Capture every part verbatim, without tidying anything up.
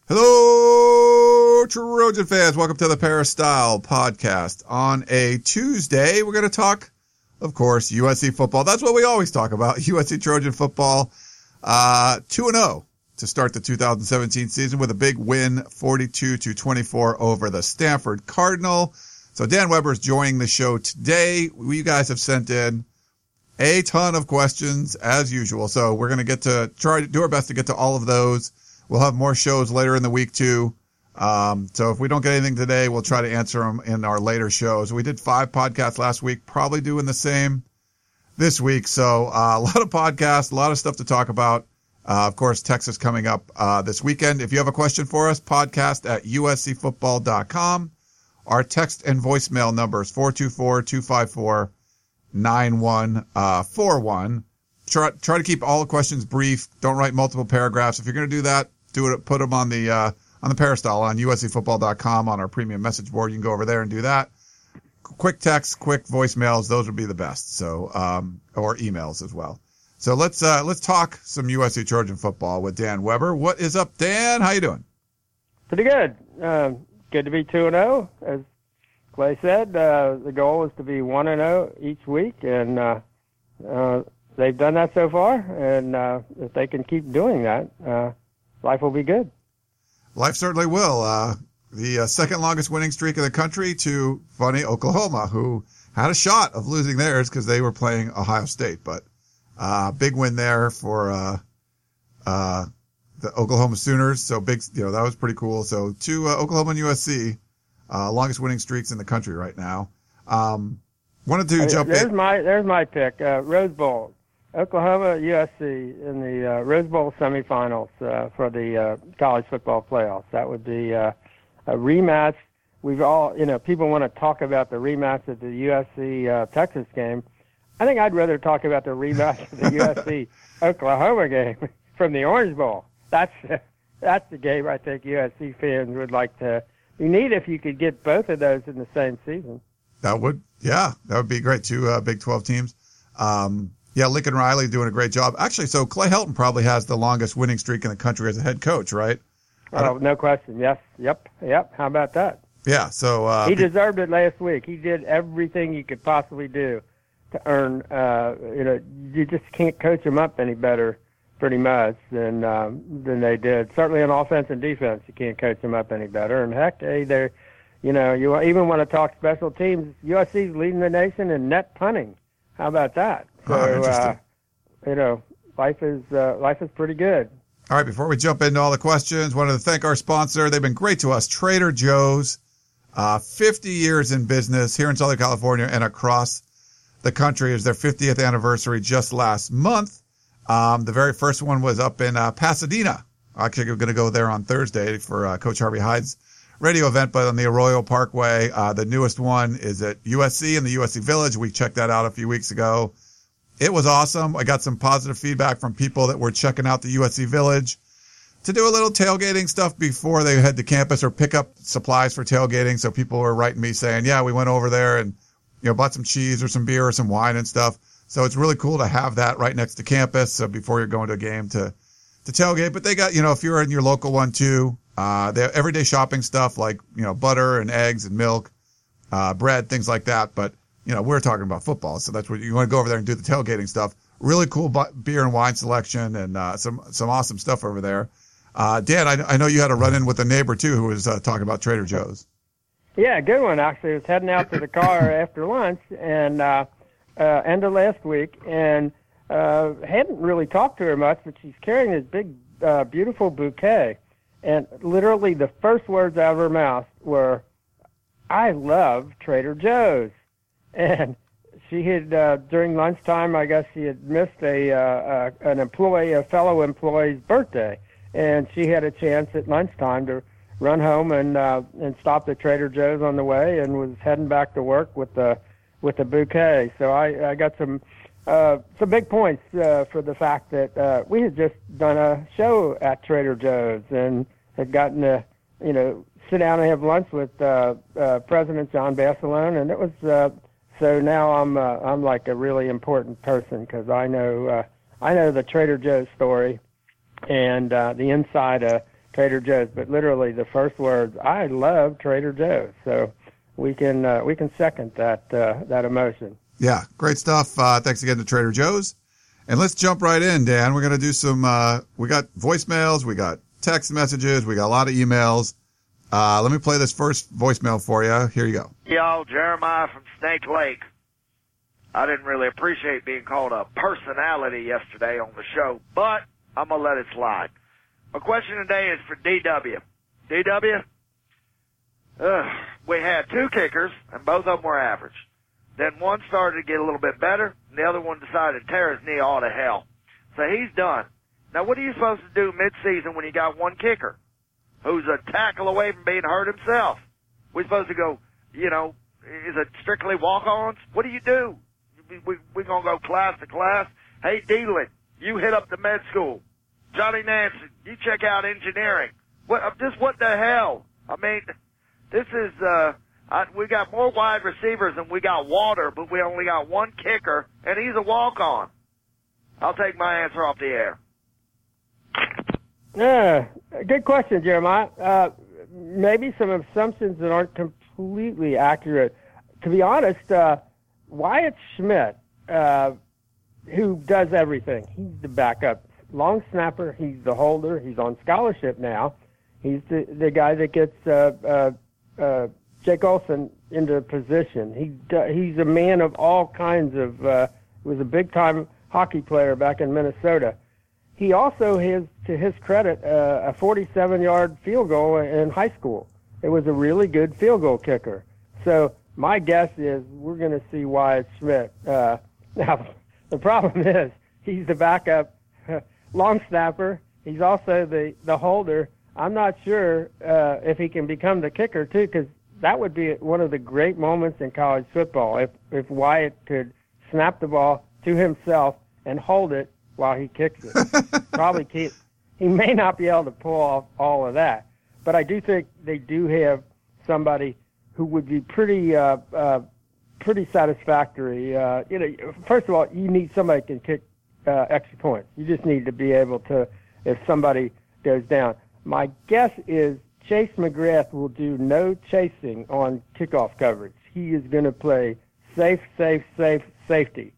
Hello, Trojan fans. Welcome to the Peristyle Podcast. On a Tuesday, we're going to talk, of course, U S C football. That's what we always talk about, U S C Trojan football. Uh, two and oh to start the two thousand seventeen season with a big win, forty-two to twenty-four over the Stanford Cardinal. So Dan Weber is joining the show today. You guys have sent in a ton of questions, as usual. So we're going to get to try to do our best to get to all of those. We'll have more shows later in the week, too. Um, so if we don't get anything today, we'll try to answer them in our later shows. We did five podcasts last week, probably doing the same this week. So uh, a lot of podcasts, a lot of stuff to talk about. Uh, of course, Texas coming up uh, this weekend. If you have a question for us, podcast at U S C football dot com. Our text and voicemail number is four two four, two five four, nine one four one. Try, try to keep all the questions brief. Don't write multiple paragraphs. If you're going to do that, do it. Put them on the uh, on the Peristyle on U S C football dot com on our premium message board. You can go over there and do that. Quick text, quick voicemails. Those would be the best. So, um, or emails as well. So let's uh, let's talk some U S C Trojan football with Dan Weber. What is up, Dan? How you doing? Pretty good. Uh, good to be two and zero, as Clay said. Uh, the goal is to be one and zero each week, and uh, uh, they've done that so far. And uh, if they can keep doing that, uh, life will be good. Life certainly will. Uh, the uh, second longest winning streak in the country to funny Oklahoma, who had a shot of losing theirs because they were playing Ohio State, but. Uh, big win there for, uh, uh, the Oklahoma Sooners. So big, you know, that was pretty cool. So two, uh, Oklahoma and U S C, uh, longest winning streaks in the country right now. Um, wanted to jump there's in. my, there's my pick, uh, Rose Bowl, Oklahoma, U S C in the, uh, Rose Bowl semifinals, uh, for the, uh, college football playoffs. That would be, uh, a rematch. We've all, you know, people want to talk about the rematch of the U S C, uh, Texas game. I think I'd rather talk about the rematch of the U S C Oklahoma game from the Orange Bowl. That's that's the game I think U S C fans would like to. You need if you could get both of those in the same season. That would, yeah, that would be great. Two uh, Big twelve teams. Um, yeah, Lincoln Riley doing a great job. Actually, so Clay Helton probably has the longest winning streak in the country as a head coach, right? Oh, no question. Yes. Yep. Yep. How about that? Yeah. So uh, he deserved it last week. He did everything he could possibly do to earn, uh, you know, you just can't coach them up any better, pretty much, than um, than they did. Certainly on offense and defense, you can't coach them up any better. And heck, hey, they're, you know, you even want to talk special teams. U S C's leading the nation in net punting. How about that? So, oh, interesting. Uh, you know, life is uh, life is pretty good. All right, before we jump into all the questions, wanted to thank our sponsor. They've been great to us, Trader Joe's. Uh, fifty years in business here in Southern California and across the country. Is their fiftieth anniversary just last month. Um, the very first one was up in uh, Pasadena. Actually, we're going to go there on Thursday for uh, Coach Harvey Hyde's radio event, but on the Arroyo Parkway. Uh, the newest one is at U S C in the U S C Village. We checked that out a few weeks ago. It was awesome. I got some positive feedback from people that were checking out the U S C Village to do a little tailgating stuff before they head to campus or pick up supplies for tailgating. So people were writing me saying, yeah, we went over there and you know, bought some cheese or some beer or some wine and stuff. So it's really cool to have that right next to campus. So before you're going to a game to, to tailgate, but they got, you know, if you're in your local one too, uh, they have everyday shopping stuff like, you know, butter and eggs and milk, uh, bread, things like that. But, you know, we're talking about football. So that's what you want to go over there and do the tailgating stuff. Really cool bu- beer and wine selection and, uh, some, some awesome stuff over there. Uh, Dan, I, I know you had a run in with a neighbor too, who was uh, talking about Trader Joe's. Yeah, good one, actually. I was heading out to the car after lunch and uh, uh, end of last week, and uh, hadn't really talked to her much, but she's carrying this big, uh, beautiful bouquet. And literally the first words out of her mouth were, I love Trader Joe's. And she had, uh, during lunchtime, I guess she had missed a, uh, uh, an employee, a fellow employee's birthday. And she had a chance at lunchtime to run home and uh, and stopped at Trader Joe's on the way, and was heading back to work with the with the bouquet. So I, I got some uh, some big points uh, for the fact that uh, we had just done a show at Trader Joe's and had gotten to you know sit down and have lunch with uh, uh, President John Basilone, and it was uh, so now I'm uh, I'm like a really important person because I know uh, I know the Trader Joe's story and uh, the inside of Trader Joe's, but literally the first words, I love Trader Joe's. So we can uh, we can second that uh, that emotion. Yeah, great stuff. Uh, thanks again to Trader Joe's. And let's jump right in, Dan. We're going to do some, uh, we got voicemails, we got text messages, we got a lot of emails. Uh, let me play this first voicemail for you. Here you go. Yo, Jeremiah from Snake Lake. I didn't really appreciate being called a personality yesterday on the show, but I'm going to let it slide. My question today is for D W. D W, ugh, we had two kickers, and both of them were average. Then one started to get a little bit better, and the other one decided to tear his knee all to hell. So he's done. Now, what are you supposed to do mid-season when you got one kicker who's a tackle away from being hurt himself? We're supposed to go, you know, is it strictly walk-ons? What do you do? We're we going to go class to class? Hey, Dealin, you hit up the med school. Johnny Nansen, you check out engineering. What, just what the hell? I mean, this is... uh I, we got more wide receivers than we got water, but we only got one kicker, and he's a walk-on. I'll take my answer off the air. Yeah, good question, Jeremiah. Uh, maybe some assumptions that aren't completely accurate. To be honest, uh, Wyatt Schmidt, uh, who does everything, he's the backup long snapper, he's the holder, he's on scholarship now. He's the, the guy that gets uh, uh, uh, Jake Olson into position. He he's a man of all kinds of. Uh, was a big time hockey player back in Minnesota. He also has, to his credit, uh, a forty-seven yard field goal in high school. It was a really good field goal kicker. So my guess is we're going to see Wyatt Schmidt. Uh, now the problem is he's the backup long snapper. He's also the the holder. I'm not sure uh, if he can become the kicker too, because that would be one of the great moments in college football if, if Wyatt could snap the ball to himself and hold it while he kicks it. Probably can't. He may not be able to pull off all of that, but I do think they do have somebody who would be pretty, uh, uh, pretty satisfactory. Uh, you know, first of all, you need somebody who can kick uh, extra points. You just need to be able to, if somebody goes down. My guess is Chase McGrath will do no chasing on kickoff coverage. He is going to play safe, safe, safe, safety.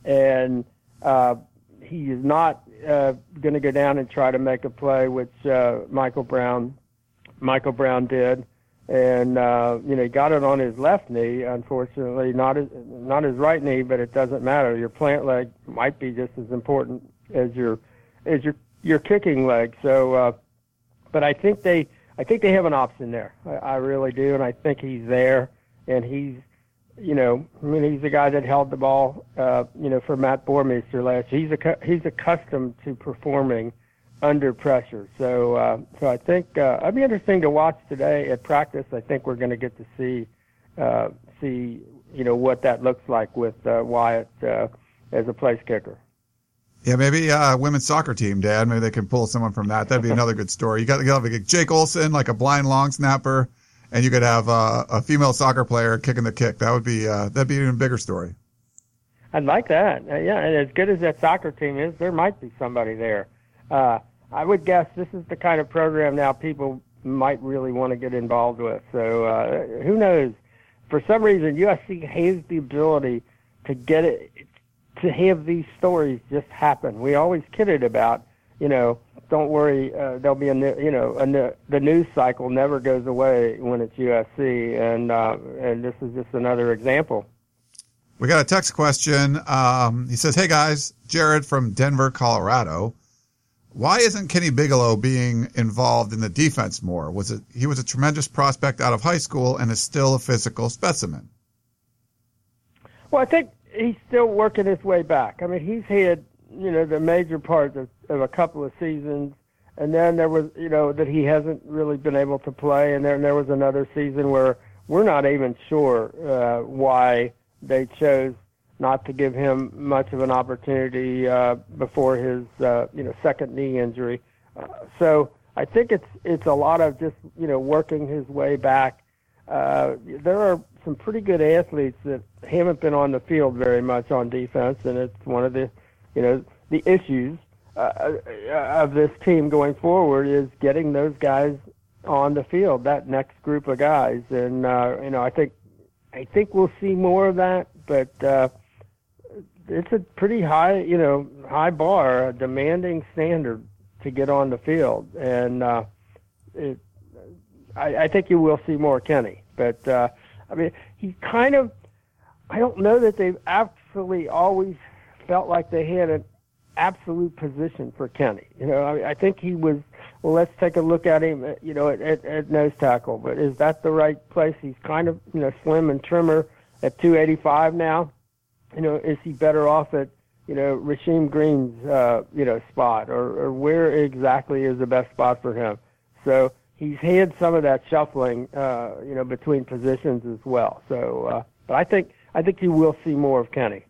And uh, he is not uh, going to go down and try to make a play, which uh, Michael Brown Michael Brown did. And, uh, you know, he got it on his left knee, unfortunately, not his, not his right knee, but it doesn't matter. Your plant leg might be just as important as your as your, your kicking leg. So, uh, but I think they – I think they have an option there. I, I really do, and I think he's there. And he's, you know, I mean, he's the guy that held the ball, uh, you know, for Matt Bormeister last year. He's a, he's accustomed to performing under pressure. So, uh, so I think uh, it'd be interesting to watch today at practice. I think we're going to get to see, uh, see, you know, what that looks like with uh, Wyatt uh, as a place kicker. Yeah, maybe uh women's soccer team, Dad. Maybe they can pull someone from that. That'd be another good story. You got to have like Jake Olson, like a blind long snapper, and you could have uh, a female soccer player kicking the kick. That would be uh, that'd be an even bigger story. I'd like that. Uh, yeah, and as good as that soccer team is, there might be somebody there. Uh, I would guess this is the kind of program now people might really want to get involved with. So uh, who knows? For some reason, U S C has the ability to get it. To have these stories just happen. We always kidded about, you know, don't worry, uh, there'll be a new, you know, a new, the news cycle never goes away when it's U S C, and uh, and this is just another example. We got a text question. Um, he says, "Hey guys, Jared from Denver, Colorado. Why isn't Kenny Bigelow being involved in the defense more? Was it he was a tremendous prospect out of high school and is still a physical specimen?" Well, I think he's still working his way back. I mean, he's had, you know, the major part of, of a couple of seasons, and then there was, you know, that he hasn't really been able to play, and then there was another season where we're not even sure uh, why they chose not to give him much of an opportunity uh, before his, uh, you know, second knee injury. Uh, so I think it's it's a lot of just, you know, working his way back. Uh, there are some pretty good athletes that haven't been on the field very much on defense, and it's one of the, you know, the issues uh, of this team going forward is getting those guys on the field, that next group of guys. And, uh, you know, I think, I think we'll see more of that, but, uh, it's a pretty high, you know, high bar, a demanding standard to get on the field. And, uh, it, I, I think you will see more Kenny, but, uh, I mean, he kind of, I don't know that they've actually always felt like they had an absolute position for Kenny. You know, I, I think he was, well, let's take a look at him, at, you know, at, at, at nose tackle, but is that the right place? He's kind of, you know, slim and trimmer at two eighty-five now. You know, is he better off at, you know, Rasheem Green's, uh, you know, spot, or, or where exactly is the best spot for him? So he's had some of that shuffling, uh, you know, between positions as well. So, uh, but I think, I think you will see more of Kenny.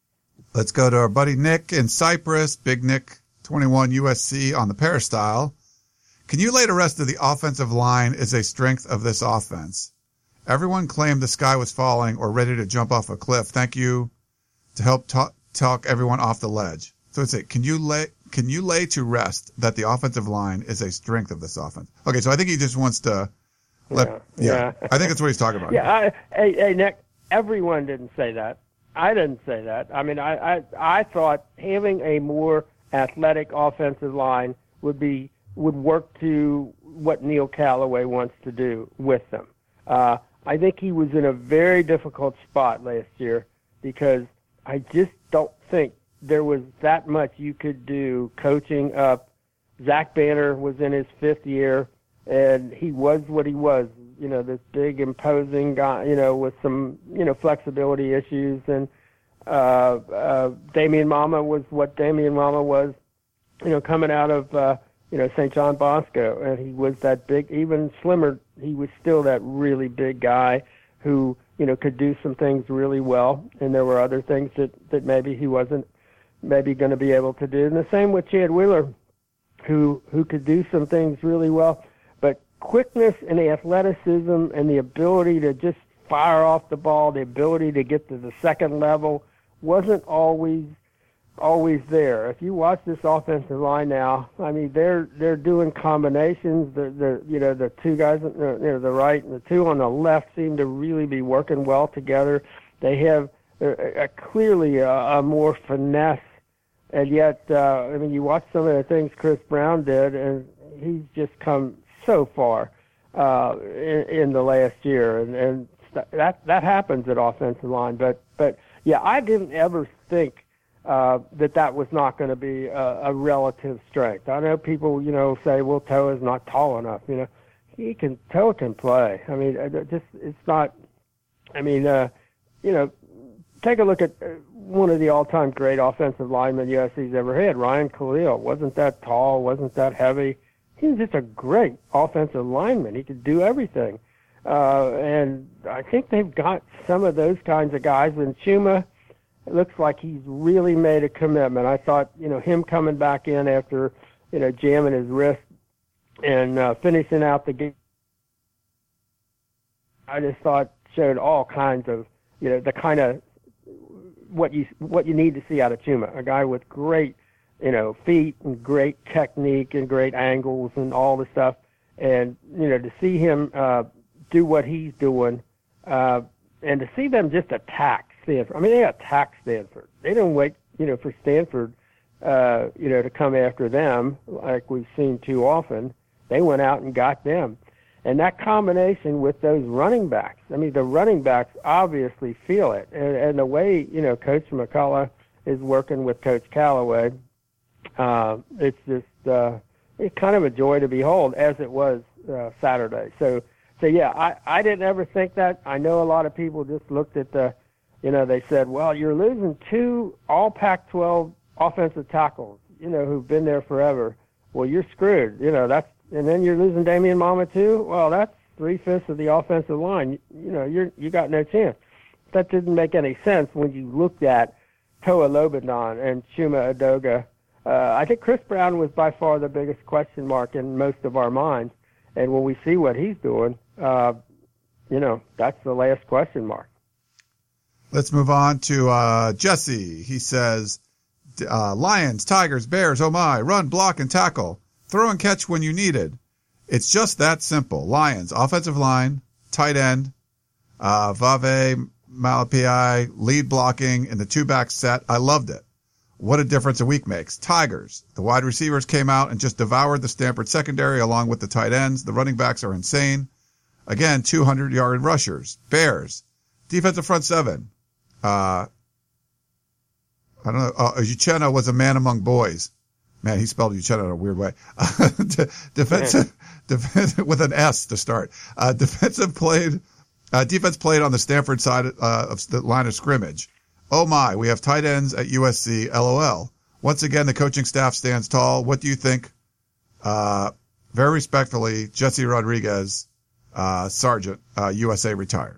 Let's go to our buddy Nick in Cyprus, Big Nick twenty-one U S C on the Peristyle. Can you lay to rest that the offensive line is a strength of this offense? Everyone claimed the sky was falling or ready to jump off a cliff. Thank you to help talk, talk everyone off the ledge. So it's it. Can you lay, can you lay to rest that the offensive line is a strength of this offense? Okay. So I think he just wants to let, yeah, yeah. yeah. I think that's what he's talking about. Yeah. I, hey, hey, Nick, everyone didn't say that. I didn't say that. I mean, I, I, I thought having a more athletic offensive line would be, would work to what Neil Callaway wants to do with them. Uh, I think he was in a very difficult spot last year because I just don't think there was that much you could do coaching up. Zach Banner was in his fifth year, and he was what he was, you know, this big, imposing guy, you know, with some, you know, flexibility issues. And uh, uh, Damian Mama was what Damian Mama was, you know, coming out of, uh, you know, Saint John Bosco. And he was that big, even slimmer, he was still that really big guy who, you know, could do some things really well, and there were other things that, that maybe he wasn't maybe going to be able to do. And the same with Chad Wheeler, who who could do some things really well, but quickness and the athleticism and the ability to just fire off the ball, the ability to get to the second level wasn't always always there. If you watch this offensive line now, I mean, they're they're doing combinations. The the you know the two guys, you know, the right and the two on the left seem to really be working well together. They have a, a clearly a, a more finesse, and yet uh, I mean, you watch some of the things Chris Brown did, and he's just come so far uh, in, in the last year, and, and that that happens at offensive line. But but yeah, I didn't ever think Uh, that that was not going to be a, a relative strength. I know people, you know, say, well, Toa is not tall enough. You know, he can, Toa can play. I mean, just, it's not, I mean, uh, you know, take a look at one of the all-time great offensive linemen U S C's ever had, Ryan Khalil. Wasn't that tall, wasn't that heavy. He was just a great offensive lineman. He could do everything. Uh, and I think they've got some of those kinds of guys. And Chuma, it looks like he's really made a commitment. I thought, you know, him coming back in after, you know, jamming his wrist and uh, finishing out the game, I just thought showed all kinds of, you know, the kind of what you what you need to see out of Chuma, a guy with great, you know, feet and great technique and great angles and all the stuff. And, you know, to see him uh, do what he's doing uh, and to see them just attack Stanford. I mean, they attacked Stanford. They didn't wait, you know, for Stanford, uh, you know, to come after them like we've seen too often. They went out and got them. And that combination with those running backs, I mean, the running backs obviously feel it. And, and the way, you know, Coach McCullough is working with Coach Callaway, uh, it's just uh, it's kind of a joy to behold, as it was uh, Saturday. So, so yeah, I, I didn't ever think that. I know a lot of people just looked at the, you know, they said, well, you're losing two all Pac twelve offensive tackles, you know, who've been there forever. Well, you're screwed. You know, that's, and then you're losing Damian Mama too. Well, that's three-fifths of the offensive line. You, you know, you're, you got no chance. That didn't make any sense when you looked at Toa Lobodon and Chuma Edoga. Uh, I think Chris Brown was by far the biggest question mark in most of our minds. And when we see what he's doing, uh, you know, that's the last question mark. Let's move on to uh, Jesse. He says, Uh, Lions, Tigers, Bears, oh my, run, block, and tackle. Throw and catch when you need it. It's just that simple. Lions, offensive line, tight end, uh, Vave, Malapai, lead blocking, and the two-back set. I loved it. What a difference a week makes. Tigers, the wide receivers came out and just devoured the Stanford secondary along with the tight ends. The running backs are insane. Again, two hundred yard rushers. Bears, defensive front seven. Uh, I don't know. Uh, Uchenna was a man among boys. Man, he spelled Uchenna in a weird way. defensive, defensive with an S to start. Uh, defensive played, uh, defense played on the Stanford side uh, of the line of scrimmage. Oh my, we have tight ends at U S C. LOL. Once again, the coaching staff stands tall. What do you think? Uh, very respectfully, Jesse Rodriguez, uh, Sergeant, uh, U S A retired.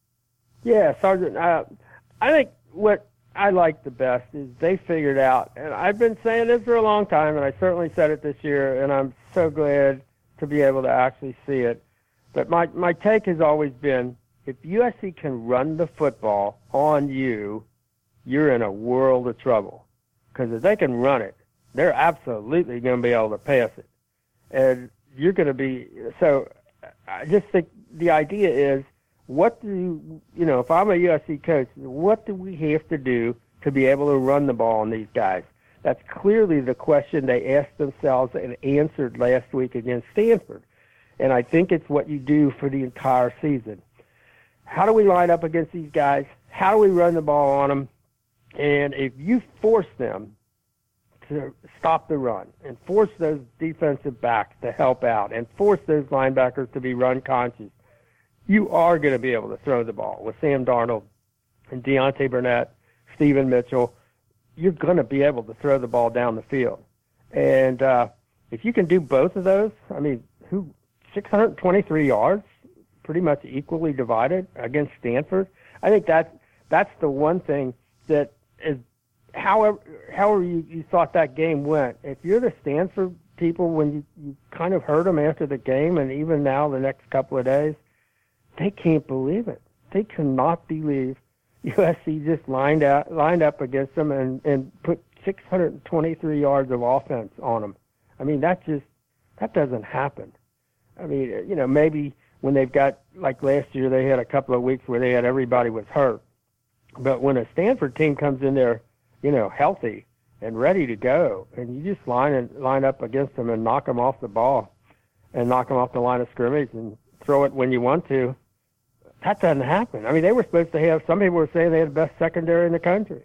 Yeah, Sergeant. Uh, I think what I like the best is they figured out, and I've been saying this for a long time, and I certainly said it this year, and I'm so glad to be able to actually see it. But my, my take has always been, if U S C can run the football on you, you're in a world of trouble. Because if they can run it, they're absolutely going to be able to pass it. And you're going to be, so I just think the idea is, what do you, you know, if I'm a U S C coach, what do we have to do to be able to run the ball on these guys? That's clearly the question they asked themselves and answered last week against Stanford. And I think it's what you do for the entire season. How do we line up against these guys? How do we run the ball on them? And if you force them to stop the run and force those defensive backs to help out and force those linebackers to be run conscious, you are going to be able to throw the ball with Sam Darnold and Deontay Burnett, Stephen Mitchell. You're going to be able to throw the ball down the field. And uh, if you can do both of those, I mean, who six hundred twenty-three yards, pretty much equally divided against Stanford. I think that's, that's the one thing that is, however, however you, you thought that game went, if you're the Stanford people, when you, you kind of heard them after the game and even now the next couple of days, they can't believe it. They cannot believe U S C just lined out, lined up against them and, and put six hundred twenty-three yards of offense on them. I mean, that just, that doesn't happen. I mean, you know, maybe when they've got, like last year, they had a couple of weeks where they had everybody was hurt. But when a Stanford team comes in there, you know, healthy and ready to go, and you just line and line up against them and knock them off the ball and knock them off the line of scrimmage and throw it when you want to, that doesn't happen. I mean, they were supposed to have, some people were saying they had the best secondary in the country.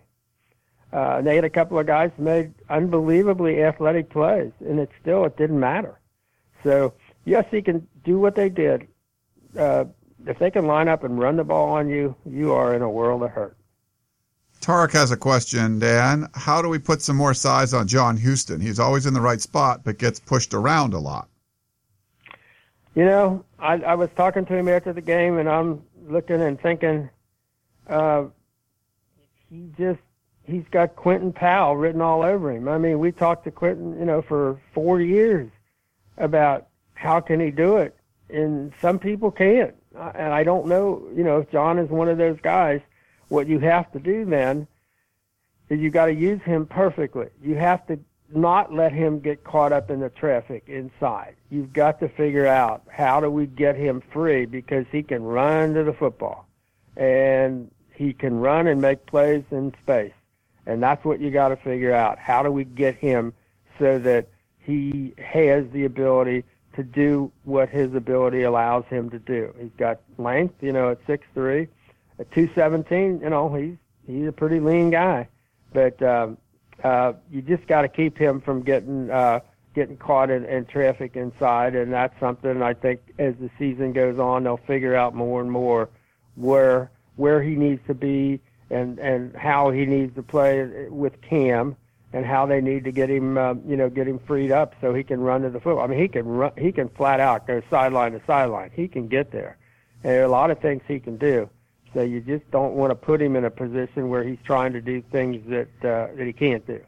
Uh, and they had a couple of guys who made unbelievably athletic plays, and it still, it didn't matter. So U S C can do what they did. Uh, if they can line up and run the ball on you, you are in a world of hurt. Tarek has a question, Dan. How do we put some more size on John Houston? He's always in the right spot, but gets pushed around a lot. You know, I, I was talking to him after the game, and I'm looking and thinking, uh, he just, he's got Quentin Powell written all over him. I mean, we talked to Quentin, you know, for four years about how can he do it, and some people can't. And I don't know, you know, if John is one of those guys. What you have to do then is you got to use him perfectly. You have to not let him get caught up in the traffic inside. You've got to figure out how do we get him free, because he can run to the football and he can run and make plays in space. And that's what you got to figure out. How do we get him so that he has the ability to do what his ability allows him to do? He's got length, you know, at six three. At two seventeen, you know, he's he's a pretty lean guy, but um, uh, you just got to keep him from getting uh, getting caught in, in traffic inside, and that's something I think as the season goes on, they'll figure out more and more where where he needs to be and, and how he needs to play with Cam and how they need to get him, uh, you know, get him freed up so he can run to the football. I mean, he can run, he can flat out go sideline to sideline. He can get there, and there are a lot of things he can do. So you just don't want to put him in a position where he's trying to do things that uh, that he can't do.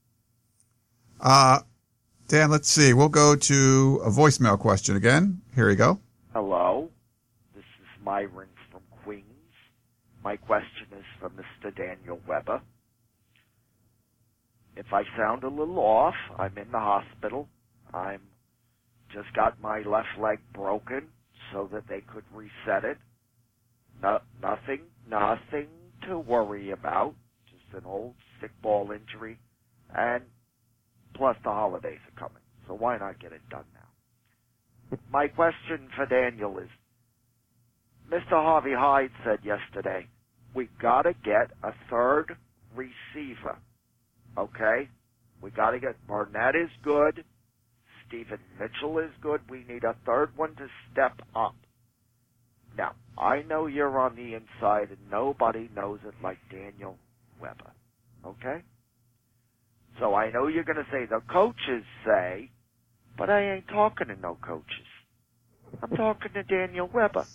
Uh, Dan, let's see. We'll go to a voicemail question again. Here we go. Hello. This is Myron from Queens. My question is for Mister Daniel Weber. if I sound a little off, I'm in the hospital. I'm just got my left leg broken so that they could reset it. No, nothing, nothing to worry about. Just an old sick ball injury. And plus the holidays are coming. So why not get it done now? My question for Daniel is, Mister Harvey Hyde said yesterday, we gotta get a third receiver. Okay? We gotta get, Barnett is good. Stephen Mitchell is good. We need a third one to step up. Now, I know you're on the inside and nobody knows it like Daniel Weber. Okay? So I know you're gonna say the coaches say, but I ain't talking to no coaches. I'm talking to Daniel Weber.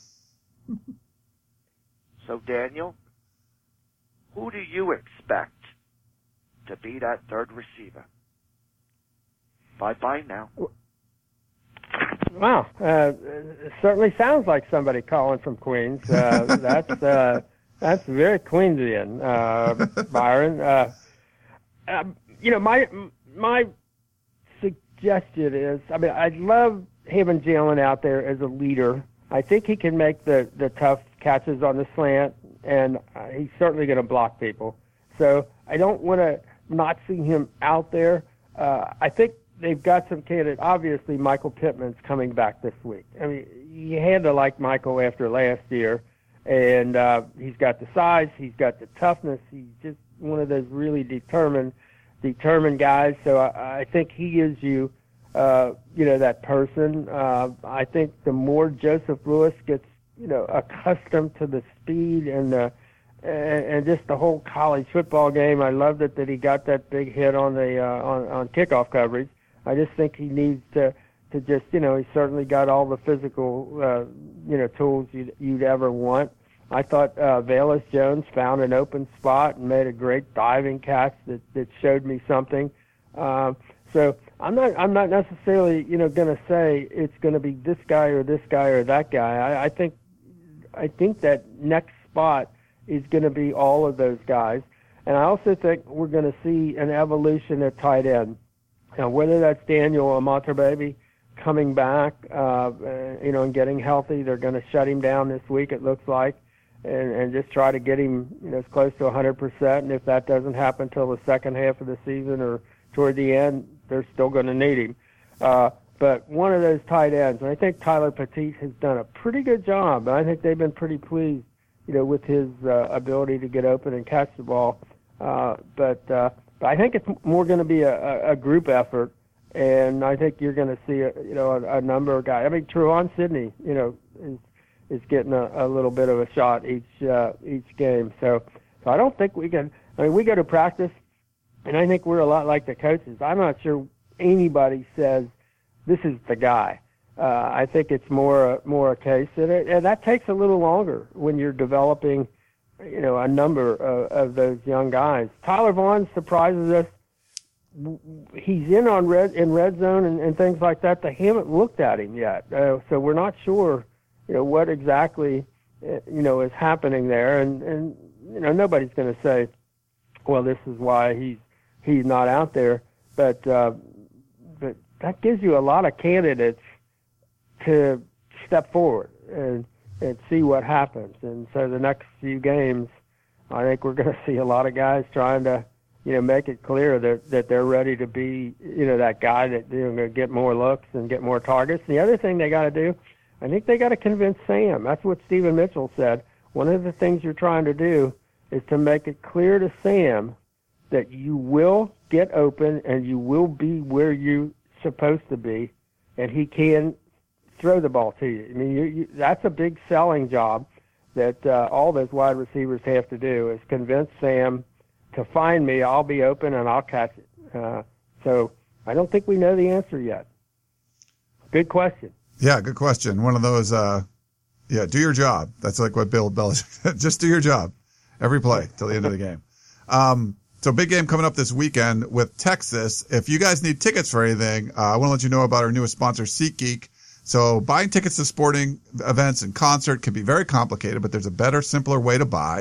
So Daniel, who do you expect to be that third receiver? Bye-bye now. Wow. Uh, it certainly sounds like somebody calling from Queens. Uh, that's uh, that's very Queensian, uh, Byron. Uh, uh, you know, my my suggestion is, I mean, I'd love having Jalen out there as a leader. I think he can make the, the tough catches on the slant, and uh, he's certainly going to block people. So I don't want to not see him out there. Uh, I think they've got some candidates. Obviously, Michael Pittman's coming back this week. I mean, you had to like Michael after last year, and uh, he's got the size, he's got the toughness. He's just one of those really determined, determined guys. So I, I think he gives you, uh, you know, that person. Uh, I think the more Joseph Lewis gets, you know, accustomed to the speed and the and, and just the whole college football game. I loved it that he got that big hit on the uh, on on kickoff coverage. I just think he needs to to just, you know, he's certainly got all the physical, uh, you know, tools you'd, you'd ever want. I thought uh, Velus Jones found an open spot and made a great diving catch that, that showed me something. Uh, so I'm not I'm not necessarily, you know, going to say it's going to be this guy or this guy or that guy. I, I think I think that next spot is going to be all of those guys, and I also think we're going to see an evolution at tight end. Now, whether that's Daniel or Monterbaby coming back, uh, you know, and getting healthy, they're going to shut him down this week, it looks like, and, and just try to get him, you know, as close to one hundred percent. And if that doesn't happen until the second half of the season or toward the end, they're still going to need him. Uh, but one of those tight ends, and I think Tyler Petit has done a pretty good job. I think they've been pretty pleased, you know, with his uh, ability to get open and catch the ball. Uh, but uh, but I think it's more going to be a, a group effort, and I think you're going to see, a, you know, a, a number of guys. I mean, Truon Sidney, you know, is is getting a, a little bit of a shot each uh, each game. So, so I don't think we can. I mean, we go to practice, and I think we're a lot like the coaches. I'm not sure anybody says this is the guy. Uh, I think it's more more a case that it, and that takes a little longer when you're developing, you know, a number of, of those young guys. Tyler Vaughn surprises us. He's in on red in red zone and, and things like that. They haven't looked at him yet, uh, so we're not sure, you know, what exactly, uh, you know, is happening there. And, and you know, nobody's going to say, well, this is why he's he's not out there. But uh, but that gives you a lot of candidates to step forward and and see what happens. And so the next few games, I think we're going to see a lot of guys trying to, you know, make it clear that, that they're ready to be, you know, that guy that they're going to get more looks and get more targets. And the other thing they got to do, I think they got to convince Sam. That's what Stephen Mitchell said. One of the things you're trying to do is to make it clear to Sam that you will get open and you will be where you're supposed to be, and he can throw the ball to you. I mean, you, you, that's a big selling job that uh, all those wide receivers have to do, is convince Sam to find me, I'll be open, and I'll catch it. Uh, so I don't think we know the answer yet. Good question. Yeah, good question. One of those, uh, yeah, do your job. That's like what Bill Belichick said. Just do your job every play till the end of the game. Um, so big game coming up this weekend with Texas. If you guys need tickets for anything, uh, I want to let you know about our newest sponsor, SeatGeek. So buying tickets to sporting events and concert can be very complicated, but there's a better, simpler way to buy.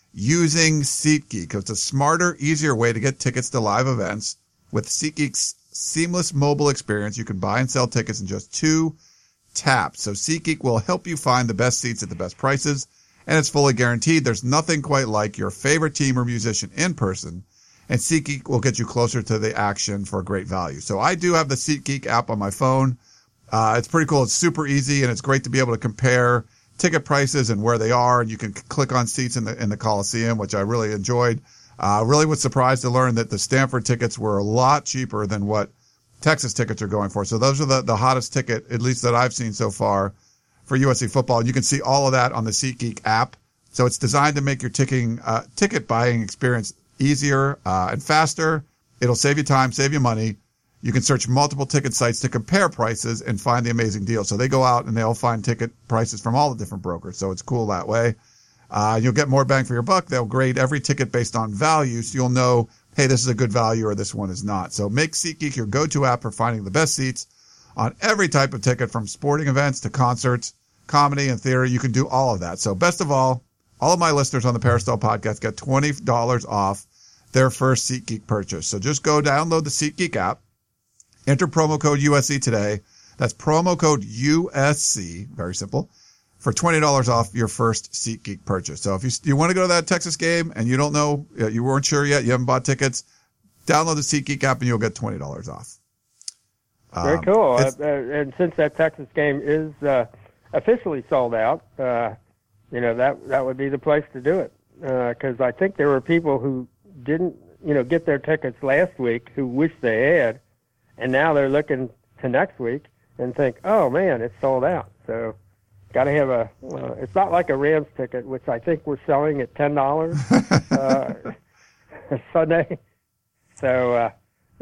using SeatGeek. It's a smarter, easier way to get tickets to live events. With SeatGeek's seamless mobile experience, you can buy and sell tickets in just two taps. So SeatGeek will help you find the best seats at the best prices, and it's fully guaranteed. There's nothing quite like your favorite team or musician in person, and SeatGeek will get you closer to the action for a great value. So I do have the SeatGeek app on my phone. Uh, it's pretty cool. It's super easy, and it's great to be able to compare ticket prices and where they are, and you can click on seats in the in the Coliseum, which I really enjoyed. Uh, really was surprised to learn that the Stanford tickets were a lot cheaper than what Texas tickets are going for. So those are the, the hottest ticket, at least that I've seen so far, for U S C football. And you can see all of that on the SeatGeek app. So it's designed to make your ticking, uh, ticket buying experience easier uh, and faster. It'll save you time, save you money. You can search multiple ticket sites to compare prices and find the amazing deals. So they go out and they'll find ticket prices from all the different brokers. So it's cool that way. Uh, you'll get more bang for your buck. They'll grade every ticket based on value. So you'll know, hey, this is a good value or this one is not. So make SeatGeek your go-to app for finding the best seats on every type of ticket, from sporting events to concerts, comedy and theater. You can do all of that. So best of all, all of my listeners on the Peristyle podcast get twenty dollars off their first SeatGeek purchase. So just go download the SeatGeek app. Enter promo code U S C today. That's promo code U S C, very simple, for twenty dollars off your first SeatGeek purchase. So if you you want to go to that Texas game and you don't know, you weren't sure yet, you haven't bought tickets, download the SeatGeek app and you'll get twenty dollars off. Very um, cool. Uh, uh, and since that Texas game is uh, officially sold out, uh, you know, that that would be the place to do it. Because uh, I think there were people who didn't, you know, get their tickets last week who wish they had. And now they're looking to next week and think, oh, man, it's sold out. So got to have a uh, – it's not like a Rams ticket, which I think we're selling at ten dollars uh, Sunday. So, uh,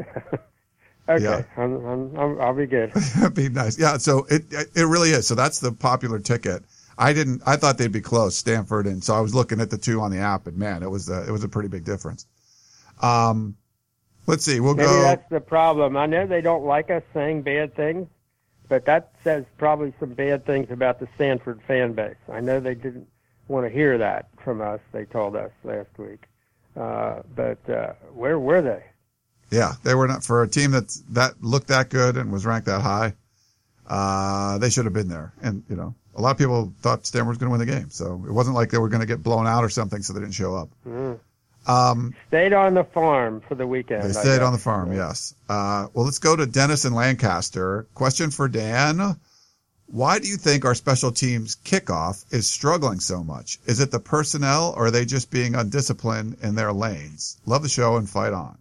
okay, yeah. I'm, I'm, I'm, I'll be good. That'd be nice. Yeah, so it it really is. So that's the popular ticket. I didn't – I thought they'd be close, Stanford. And so I was looking at the two on the app, and, man, it was a, it was a pretty big difference. Um. Let's see. We'll Maybe go. that's the problem. I know they don't like us saying bad things, but that says probably some bad things about the Stanford fan base. I know they didn't want to hear that from us, they told us last week. Uh, but uh, where were they? Yeah, they were not, for a team that's, that looked that good and was ranked that high. Uh, they should have been there. And, you know, a lot of people thought Stanford was going to win the game. So it wasn't like they were going to get blown out or something, so they didn't show up. Mm. Um, stayed on the farm for the weekend. They stayed on the farm, yes. Uh, well, let's go to Dennis in Lancaster. Question for Dan. Why do you think our special teams kickoff is struggling so much? Is it the personnel, or are they just being undisciplined in their lanes? Love the show and fight on.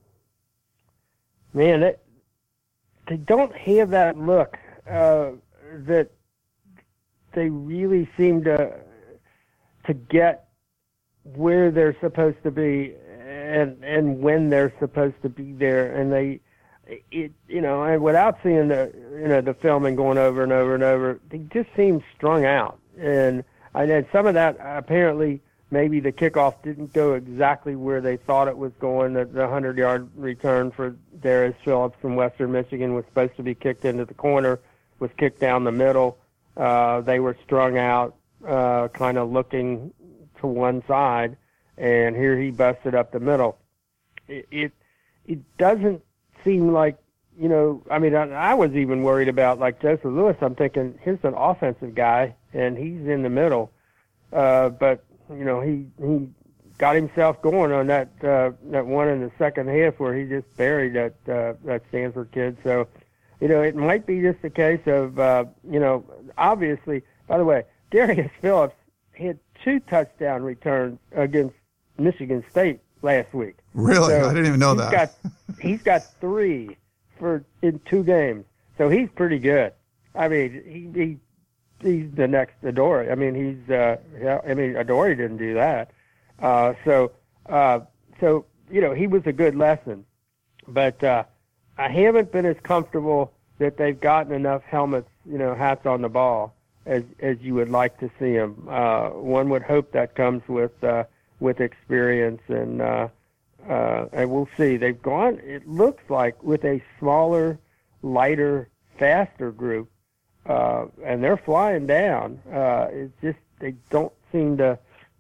Man, they, they don't have that look uh, that they really seem to to get where they're supposed to be and and when they're supposed to be there, and they it you know and without seeing the you know the film and going over and over and over, they just seem strung out. And I know some of that, apparently maybe the kickoff didn't go exactly where they thought it was going. The, the hundred yard return for Darius Phillips from Western Michigan was supposed to be kicked into the corner, was kicked down the middle. Uh, they were strung out, uh, kind of looking to one side, and here he busted up the middle. It it, it doesn't seem like, you know, I mean, I, I was even worried about, like, Joseph Lewis. I'm thinking, here's an offensive guy, and he's in the middle. Uh, but, you know, he he got himself going on that uh, that one in the second half where he just buried that, uh, that Stanford kid. So, you know, it might be just a case of, uh, you know, obviously, by the way, Darius Phillips had two touchdown returns against Michigan State last week. Really? So I didn't even know he's that. Got, he's got three for in two games, so he's pretty good. I mean, he, he he's the next Adoree. I mean, he's uh, yeah, I mean, Adoree didn't do that. Uh, so uh, so you know, he was a good lesson, but uh, I haven't been as comfortable that they've gotten enough helmets, you know, hats on the ball as as you would like to see them. Uh, one would hope that comes with uh, with experience, and uh, uh, and we'll see. They've gone, it looks like, with a smaller, lighter, faster group, uh, and they're flying down. Uh, it's just they don't seem to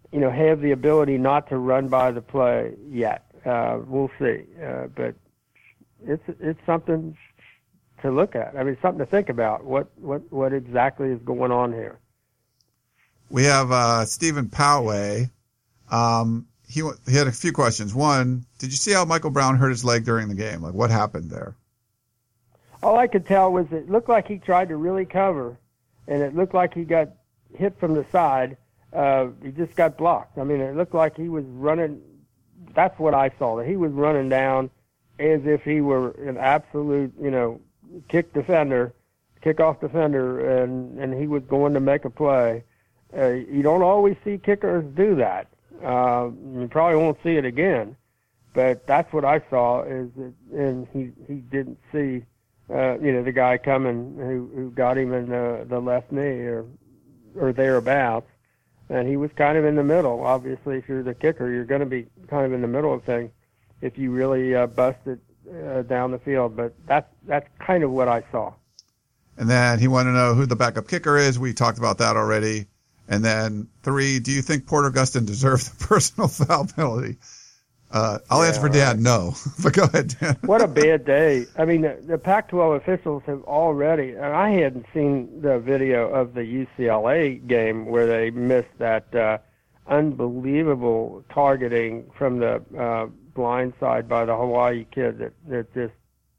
you know, have the ability not to run by the play yet. Uh, we'll see. Uh, but it's it's something to look at. I mean, something to think about. What what what exactly is going on here? We have uh, Stephen Poway. Um, he he had a few questions. One, did you see how Michael Brown hurt his leg during the game? Like, what happened there? All I could tell was it looked like he tried to really cover, and it looked like he got hit from the side. Uh, he just got blocked. I mean, it looked like he was running. That's what I saw, that he was running down as if he were an absolute, you know, kick defender, kickoff defender, and, and he was going to make a play. Uh, you don't always see kickers do that. Uh, you probably won't see it again, but that's what I saw. Is that, and he he didn't see, uh, you know, the guy coming who, who got him in the, the left knee or or thereabouts, and he was kind of in the middle. Obviously, if you're the kicker, you're going to be kind of in the middle of things if you really uh, bust it uh, down the field. But that's that's kind of what I saw. And then he wanted to know who the backup kicker is. We talked about that already. And then three, do you think Porter Gustin deserves the personal foul penalty? Uh, I'll yeah, answer for Dan, right. No. But go ahead, Dan. What a bad day. I mean, the, the Pac twelve officials have already, and I hadn't seen the video of the U C L A game where they missed that uh, unbelievable targeting from the uh, blind side by the Hawaii kid that, that just,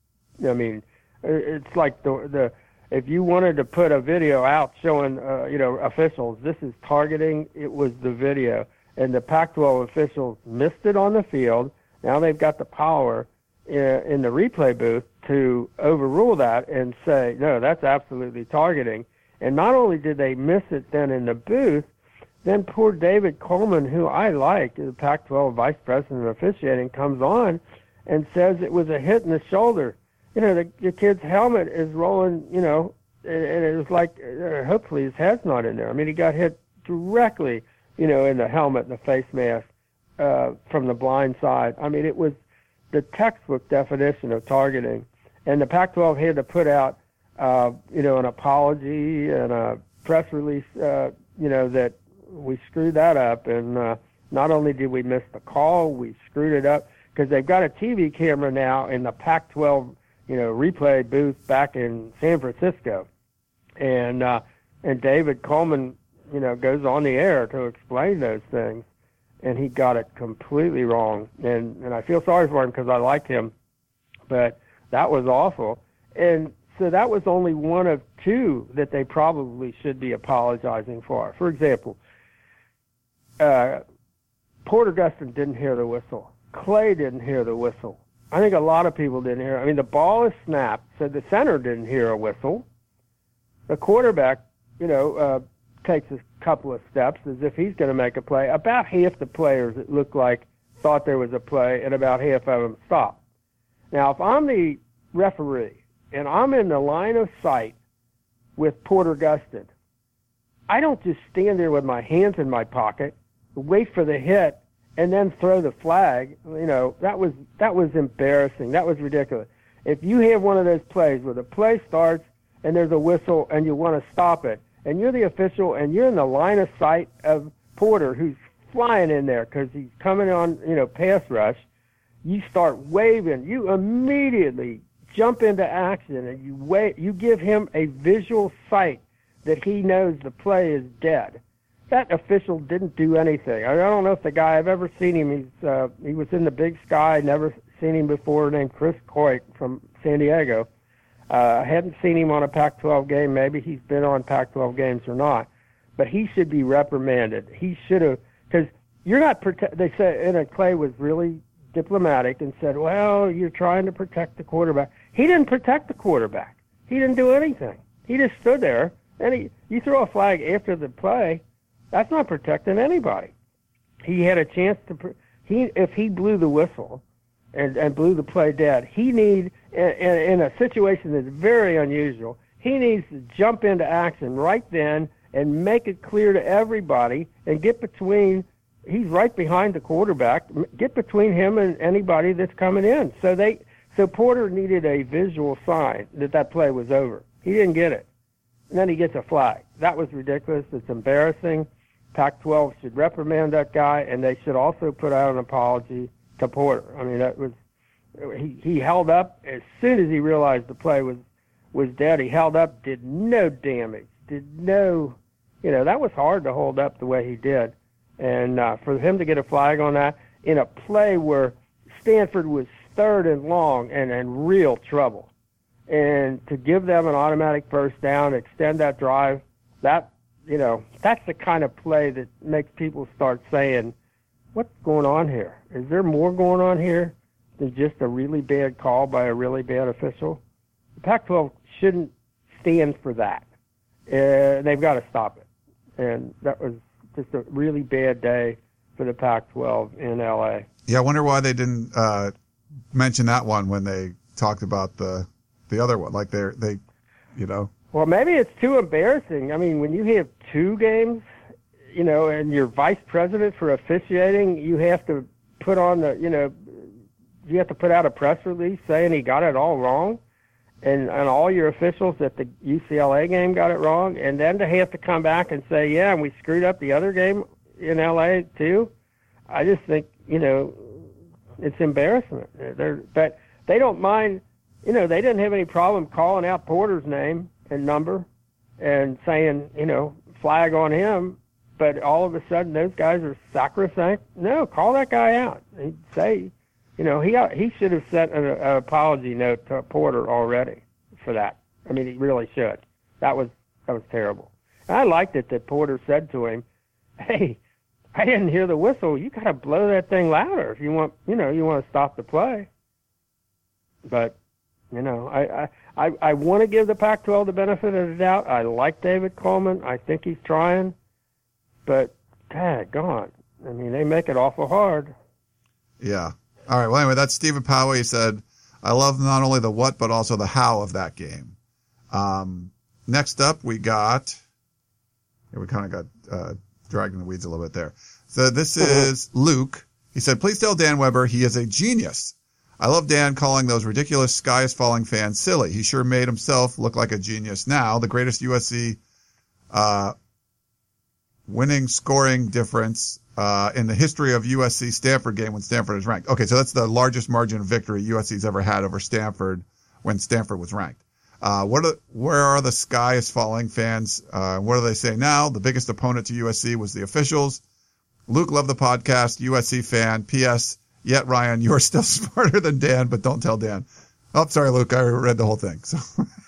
I mean, it's like the the if you wanted to put a video out showing, uh, you know, officials, this is targeting, it was the video. And the Pac twelve officials missed it on the field. Now they've got the power in, in the replay booth to overrule that and say, no, that's absolutely targeting. And not only did they miss it then in the booth, then poor David Coleman, who I like, the Pac twelve vice president of officiating, comes on and says it was a hit in the shoulder. You know, the, the kid's helmet is rolling, you know, and, and it was like, uh, hopefully his head's not in there. I mean, he got hit directly, you know, in the helmet and the face mask uh, from the blind side. I mean, it was the textbook definition of targeting. And the Pac twelve had to put out, uh, you know, an apology and a press release, uh, you know, that we screwed that up. And uh, not only did we miss the call, we screwed it up because they've got a T V camera now in the Pac twelve, you know, replay booth back in San Francisco. And uh, and David Coleman, you know, goes on the air to explain those things, and he got it completely wrong. And, and I feel sorry for him because I like him, but that was awful. And so that was only one of two that they probably should be apologizing for. For example, uh, Porter Gustin didn't hear the whistle. Clay didn't hear the whistle. I think a lot of people didn't hear. I mean, the ball is snapped, so the center didn't hear a whistle. The quarterback, you know, uh, takes a couple of steps as if he's going to make a play. About half the players, it looked like, thought there was a play, and about half of them stopped. Now, if I'm the referee and I'm in the line of sight with Porter Gustin, I don't just stand there with my hands in my pocket, wait for the hit, and then throw the flag. You know, that was that was embarrassing. That was ridiculous. If you have one of those plays where the play starts and there's a whistle and you want to stop it, and you're the official and you're in the line of sight of Porter, who's flying in there because he's coming on, you know, pass rush, you start waving. You immediately jump into action and you wait. You give him a visual sight that he knows the play is dead. That official didn't do anything. I don't know if the guy, I've ever seen him. He's uh, he was in the Big Sky. Never seen him before. Named Chris Coit from San Diego. I uh, hadn't seen him on a Pac twelve game. Maybe he's been on Pac twelve games or not. But he should be reprimanded. He should have, because you're not protect. They said, and Clay was really diplomatic and said, "Well, you're trying to protect the quarterback." He didn't protect the quarterback. He didn't do anything. He just stood there, and he. You throw a flag after the play. That's not protecting anybody. He had a chance to. He if he blew the whistle, and, and blew the play dead, he need in, in a situation that's very unusual. He needs to jump into action right then and make it clear to everybody and get between. He's right behind the quarterback. Get between him and anybody that's coming in. So they. So Porter needed a visual sign that that play was over. He didn't get it, and then he gets a flag. That was ridiculous. It's embarrassing. Pac twelve should reprimand that guy, and they should also put out an apology to Porter. I mean, that was he, he held up as soon as he realized the play was, was dead. He held up, did no damage, did no, you know, that was hard to hold up the way he did. And uh, for him to get a flag on that in a play where Stanford was third and long and in real trouble, and to give them an automatic first down, extend that drive, that, you know, that's the kind of play that makes people start saying, what's going on here? Is there more going on here than just a really bad call by a really bad official? The Pac twelve shouldn't stand for that. Uh, they've got to stop it. And that was just a really bad day for the Pac twelve in L A. Yeah, I wonder why they didn't uh, mention that one when they talked about the the other one. Like they're they, you know. Well, maybe it's too embarrassing. I mean, when you have two games, you know, and you're vice president for officiating, you have to put on the, you know, you have to put out a press release saying he got it all wrong, and and all your officials at the U C L A game got it wrong, and then to have to come back and say, yeah, and we screwed up the other game in L A too. I just think, you know, it's embarrassment. They're, but they don't mind, you know, they didn't have any problem calling out Porter's name and number and saying, you know, flag on him, but all of a sudden those guys are sacrosanct. No, call that guy out. He'd say, you know, he he should have sent an, an apology note to Porter already for that. I mean, he really should. That was that was terrible. And I liked it that Porter said to him, hey, I didn't hear the whistle. You got to blow that thing louder if you want, you know, you want to stop the play. But, you know, I, I, I, I want to give the Pac twelve the benefit of the doubt. I like David Coleman. I think he's trying. But, daggone, I mean, they make it awful hard. Yeah. All right. Well, anyway, that's Stephen Powell. He said, I love not only the what, but also the how of that game. Um, next up, we got, yeah, we kind of got uh, dragged in the weeds a little bit there. So this is Luke. He said, please tell Dan Weber he is a genius. I love Dan calling those ridiculous sky is falling fans silly. He sure made himself look like a genius now. The greatest U S C uh, winning scoring difference uh, in the history of U S C Stanford game when Stanford is ranked. Okay, so that's the largest margin of victory U S C's ever had over Stanford when Stanford was ranked. Uh, what are, where are the sky is falling fans? Uh, what do they say now? The biggest opponent to U S C was the officials. Luke loved the podcast. U S C fan. P S. Yet, Ryan, you're still smarter than Dan, but don't tell Dan. Oh, sorry, Luke. I read the whole thing. So,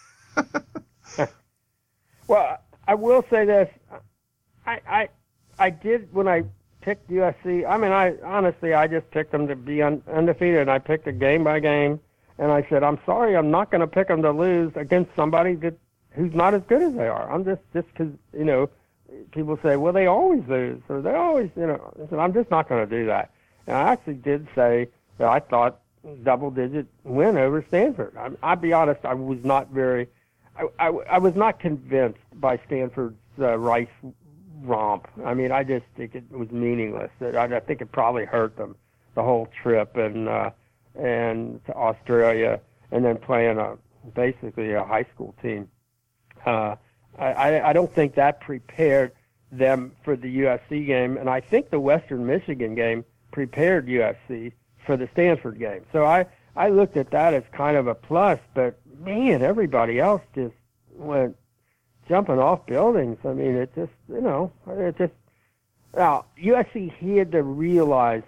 well, I will say this. I, I I did when I picked U S C. I mean, I honestly, I just picked them to be un, undefeated, and I picked it game by game. And I said, I'm sorry, I'm not going to pick them to lose against somebody that who's not as good as they are. I'm just just because, you know, people say, well, they always lose, or they always, you know. I said, I'm just not going to do that. And I actually did say that I thought double-digit win over Stanford. I, I'll be honest, I was not very, I, I, I was not convinced by Stanford's uh, Rice romp. I mean, I just think it was meaningless. I, I think it probably hurt them the whole trip and uh, and to Australia, and then playing a basically a high school team. Uh, I, I don't think that prepared them for the U S C game, and I think the Western Michigan game prepared U S C for the Stanford game. So I, I looked at that as kind of a plus, but man, everybody else just went jumping off buildings. I mean, it just, you know, it just, now U S C had to realize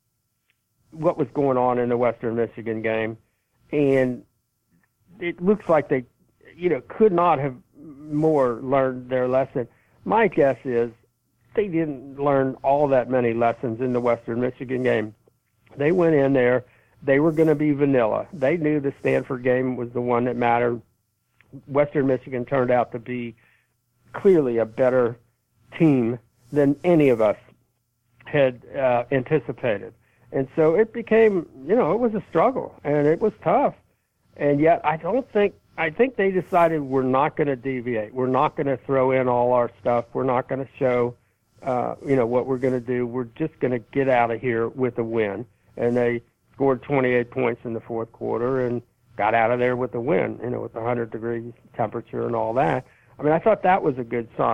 what was going on in the Western Michigan game, and it looks like they, you know, could not have more learned their lesson. My guess is they didn't learn all that many lessons in the Western Michigan game. They went in there, they were going to be vanilla. They knew the Stanford game was the one that mattered. Western Michigan turned out to be clearly a better team than any of us had uh, anticipated. And so it became, you know, it was a struggle, and it was tough. And yet I don't think, I think they decided we're not going to deviate. We're not going to throw in all our stuff. We're not going to show, uh, you know, what we're going to do. We're just going to get out of here with a win. And they scored twenty-eight points in the fourth quarter and got out of there with a win, you know, with one hundred degree temperature and all that. I mean, I thought that was a good sign.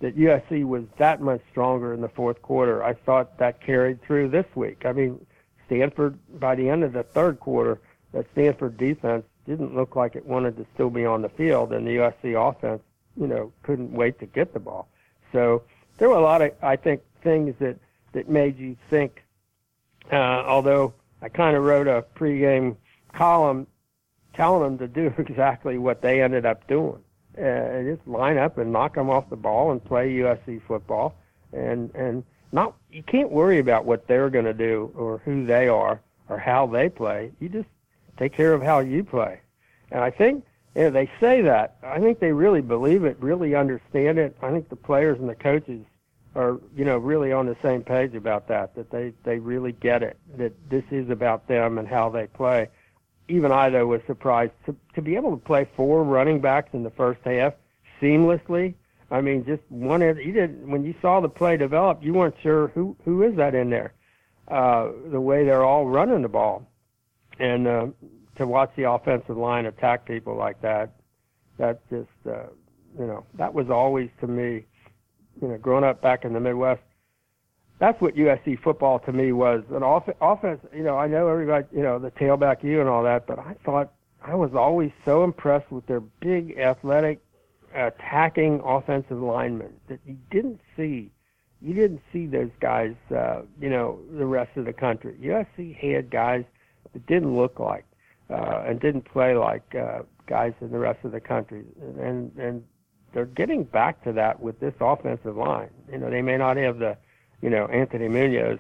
that U S C was that much stronger in the fourth quarter. I thought that carried through this week. I mean, Stanford, by the end of the third quarter, that Stanford defense didn't look like it wanted to still be on the field, and the U S C offense, you know, couldn't wait to get the ball. So there were a lot of, I think, things that, that made you think, uh, although I kind of wrote a pregame column telling them to do exactly what they ended up doing. Uh, just line up and knock them off the ball and play U S C football. And, and not, you can't worry about what they're going to do or who they are or how they play. You just take care of how you play. And I think, you know, they say that. I think they really believe it, really understand it. I think the players and the coaches are, you know, really on the same page about that, that they, they really get it, that this is about them and how they play. Even I, though, was surprised to, to be able to play four running backs in the first half seamlessly. I mean, just one, you did, when you saw the play develop, you weren't sure who, who is that in there, uh, the way they're all running the ball. And uh, to watch the offensive line attack people like that, that just, uh, you know, that was always, to me, you know, growing up back in the Midwest, that's what U S C football to me was. An off- offense, you know, I know everybody, you know, the tailback you and all that, but I thought I was always so impressed with their big, athletic, attacking offensive linemen that you didn't see. You didn't see those guys, uh, you know, the rest of the country. U S C had guys that didn't look like uh, and didn't play like uh, guys in the rest of the country. And, and they're getting back to that with this offensive line. You know, they may not have the, you know, Anthony Munoz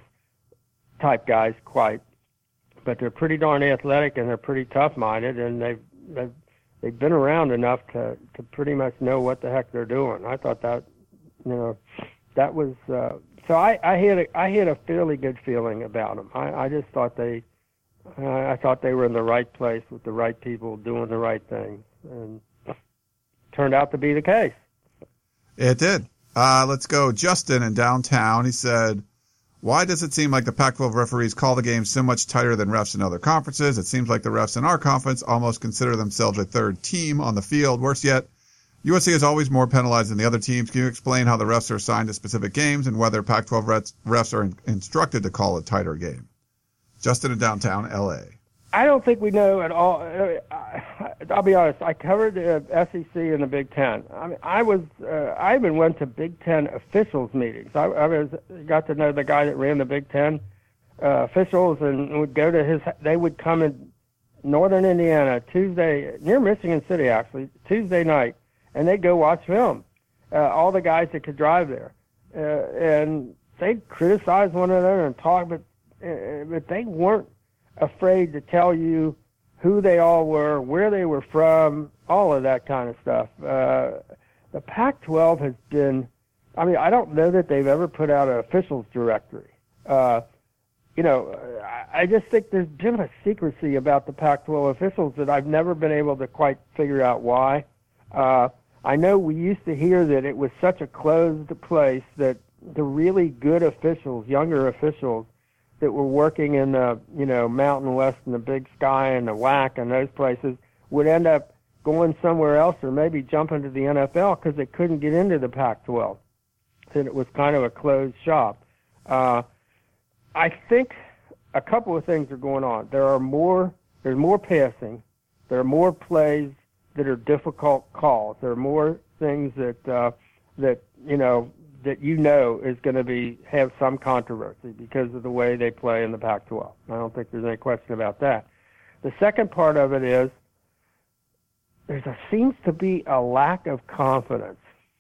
type guys quite, but they're pretty darn athletic and they're pretty tough-minded, and they've they've, they've been around enough to, to pretty much know what the heck they're doing. I thought that, you know, that was uh, so. I, I had a, I had a fairly good feeling about them. I, I just thought they, uh, I thought they were in the right place with the right people doing the right things, and turned out to be the case. It did. Uh, let's go. Justin in downtown. He said, why does it seem like the Pac twelve referees call the game so much tighter than refs in other conferences? It seems like the refs in our conference almost consider themselves a third team on the field. Worse yet, U S C is always more penalized than the other teams. Can you explain how the refs are assigned to specific games and whether Pac twelve refs, refs are in, instructed to call a tighter game? Justin in downtown L A. I don't think we know at all. I'll be honest. I covered the S E C and the Big Ten. I mean, I was. Uh, I even went to Big Ten officials meetings. I, I was got to know the guy that ran the Big Ten uh, officials, and would go to his. They would come in Northern Indiana Tuesday near Michigan City, actually Tuesday night, and they'd go watch film. Uh, all the guys that could drive there, uh, and they'd criticize one another and talk, but uh, but they weren't afraid to tell you who they all were, where they were from, all of that kind of stuff. Uh, the Pac twelve has been, I mean, I don't know that they've ever put out an officials directory. Uh, you know, I, I just think there's been a secrecy about the Pac twelve officials that I've never been able to quite figure out why. Uh, I know we used to hear that it was such a closed place that the really good officials, younger officials, that were working in the, you know, Mountain West and the Big Sky and the W A C and those places would end up going somewhere else or maybe jumping to the N F L because they couldn't get into the Pac twelve. And it was kind of a closed shop. Uh, I think a couple of things are going on. There are more, there's more passing. There are more plays that are difficult calls. There are more things that, uh, that, you know, that you know is going to be have some controversy because of the way they play in the Pac twelve. I don't think there's any question about that. The second part of it is there seems to be a lack of confidence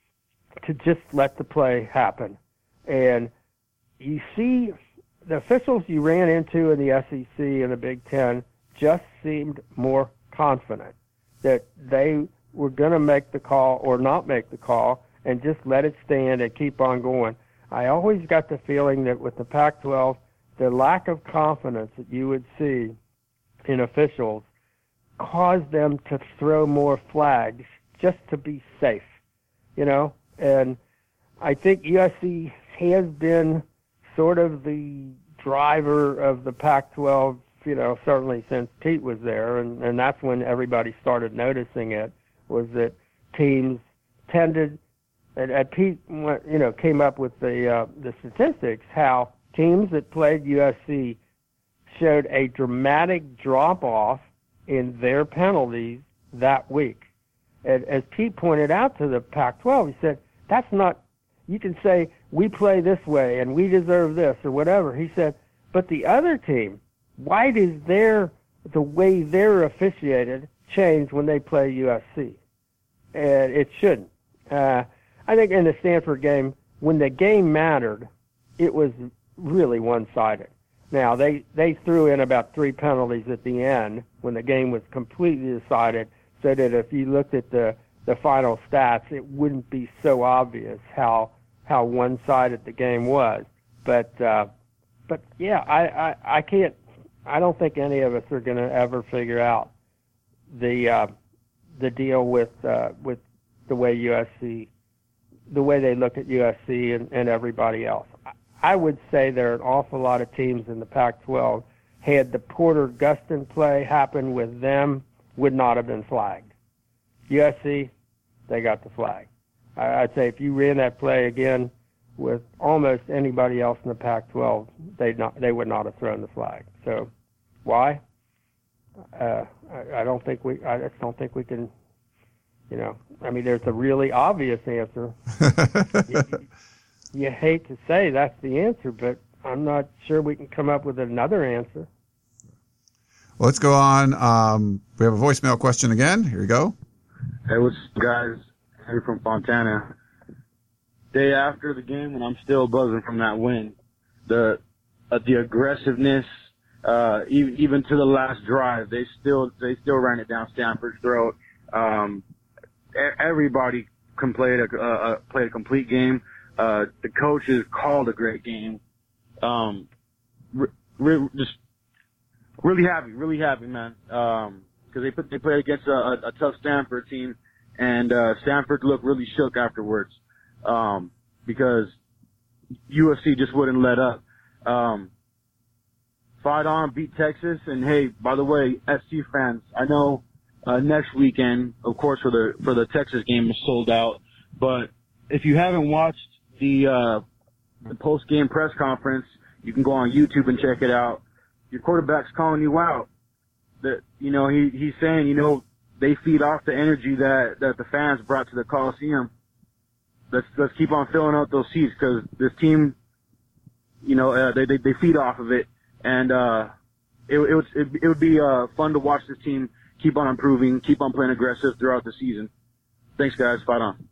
to just let the play happen. And you see the officials you ran into in the S E C and the Big Ten just seemed more confident that they were going to make the call or not make the call and just let it stand and keep on going. I always got the feeling that with the Pac twelve, the lack of confidence that you would see in officials caused them to throw more flags just to be safe, you know? And I think U S C has been sort of the driver of the Pac twelve, you know, certainly since Pete was there, and, and that's when everybody started noticing it, was that teams tended and, and Pete, you know, came up with the uh, the statistics how teams that played U S C showed a dramatic drop off in their penalties that week. And as Pete pointed out to the Pac twelve, he said, that's not, you can say we play this way and we deserve this or whatever. He said, but the other team, why does their, the way they're officiated change when they play U S C? And it shouldn't. Uh, I think in the Stanford game, when the game mattered, it was really one-sided. Now, they, they threw in about three penalties at the end when the game was completely decided, so that if you looked at the, the final stats, it wouldn't be so obvious how how one-sided the game was. But uh, but yeah, I, I, I can't. I don't think any of us are going to ever figure out the uh, the deal with uh, with the way U S C, the way they look at U S C and, and everybody else. I would say there are an awful lot of teams in the Pac twelve had the Porter-Gustin play happen with them, would not have been flagged. U S C, they got the flag. I'd say if you ran that play again with almost anybody else in the Pac twelve, they'd not, they would not have thrown the flag. So, why? Uh, I, I don't think we. I just don't think we can. You know, I mean, there's a really obvious answer. you, you hate to say that's the answer, but I'm not sure we can come up with another answer. Well, let's go on. Um, we have a voicemail question again. Here you go. Hey, what's up, guys? Henry from Fontana. Day after the game, and I'm still buzzing from that win. The uh, the aggressiveness, uh, even, even to the last drive, they still they still ran it down Stanford's throat. Um, everybody can play a uh, played a complete game. Uh, the coaches called a great game. Um, re- re- just really happy, really happy, man. Um, because they put they played against a, a, a tough Stanford team, and uh, Stanford looked really shook afterwards. Um, because U S C just wouldn't let up. Um, fight on, beat Texas, and hey, by the way, S C fans, I know uh, next weekend, of course, for the for the Texas game is sold out, but if you haven't watched the uh, the post game press conference, you can go on YouTube and check it out. Your quarterback's calling you out. That you know he he's saying you know they feed off the energy that that the fans brought to the Coliseum. Let's let's keep on filling out those seats because this team, you know, uh, they, they they feed off of it, and uh, it it would it, it would be uh, fun to watch this team keep on improving, keep on playing aggressive throughout the season. Thanks, guys. Fight on.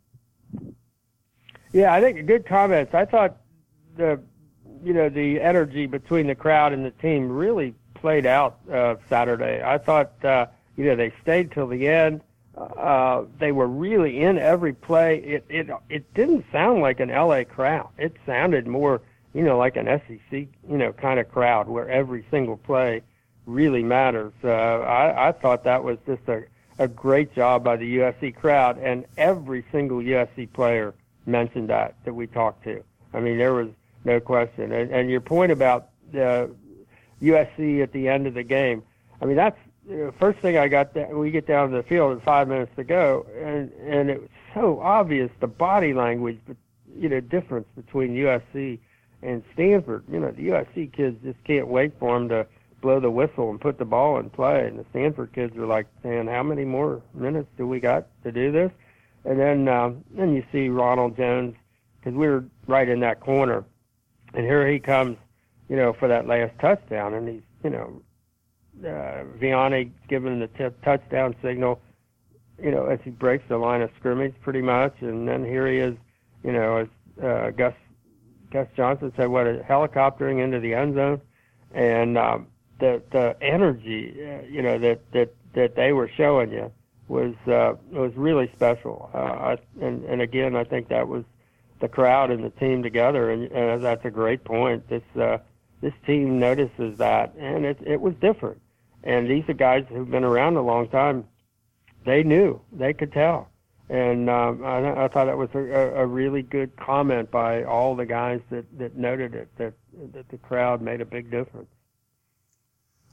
Yeah, I think good comments. I thought the you know the energy between the crowd and the team really played out uh, Saturday. I thought uh, you know they stayed till the end. Uh, they were really in every play. It, it, it didn't sound like an L A crowd. It sounded more, you know, like an S E C, you know, kind of crowd where every single play really matters. Uh, I, I thought that was just a, a great job by the U S C crowd, and every single U S C player mentioned that, that we talked to. I mean, there was no question. And, and your point about the U S C at the end of the game, I mean, that's, the first thing I got, that we get down to the field at five minutes to go, and and it was so obvious the body language, you know, difference between U S C and Stanford. You know, the U S C kids just can't wait for them to blow the whistle and put the ball in play, and the Stanford kids are like saying, "How many more minutes do we got to do this?" And then um, then you see Ronald Jones, because we were right in that corner, and here he comes, you know, for that last touchdown, and he's, you know. Uh, Vianney giving the t- touchdown signal, you know, as he breaks the line of scrimmage pretty much, and then here he is, you know, as uh, Gus Gus Johnson said, what, a helicoptering into the end zone, and um, the the energy, uh, you know, that, that, that they were showing you was uh, was really special, uh, I, and and again, I think that was the crowd and the team together, and uh, that's a great point. This uh, this team notices that, and it it was different. And these are guys who've been around a long time. They knew. They could tell. And um, I, I thought that was a, a really good comment by all the guys that, that noted it, that, that the crowd made a big difference.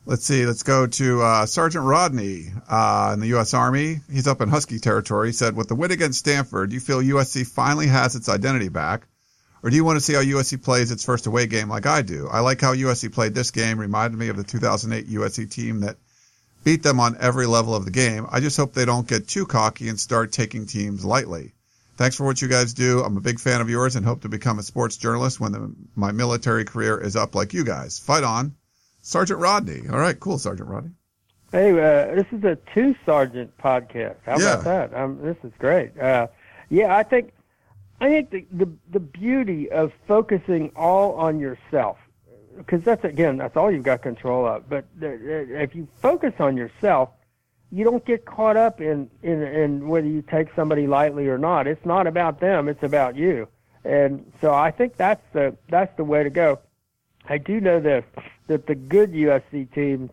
Let's see. Let's go to uh, Sergeant Rodney uh, in the U S Army. He's up in Husky territory. He said, with the win against Stanford, do you feel U S C finally has its identity back? Or do you want to see how U S C plays its first away game like I do? I like how U S C played this game. Reminded me of the two thousand eight U S C team that beat them on every level of the game. I just hope they don't get too cocky and start taking teams lightly. Thanks for what you guys do. I'm a big fan of yours and hope to become a sports journalist when the, my military career is up like you guys. Fight on. Sergeant Rodney. All right, cool, Sergeant Rodney. Hey, uh, this is a two-sergeant podcast. How Yeah. about that? Um, this is great. Uh, yeah, I think I think the, the the beauty of focusing all on yourself, because that's, again, that's all you've got control of. But the, the, if you focus on yourself, you don't get caught up in, in, in whether you take somebody lightly or not. It's not about them. It's about you. And so I think that's the that's the way to go. I do know this, that the good U S C team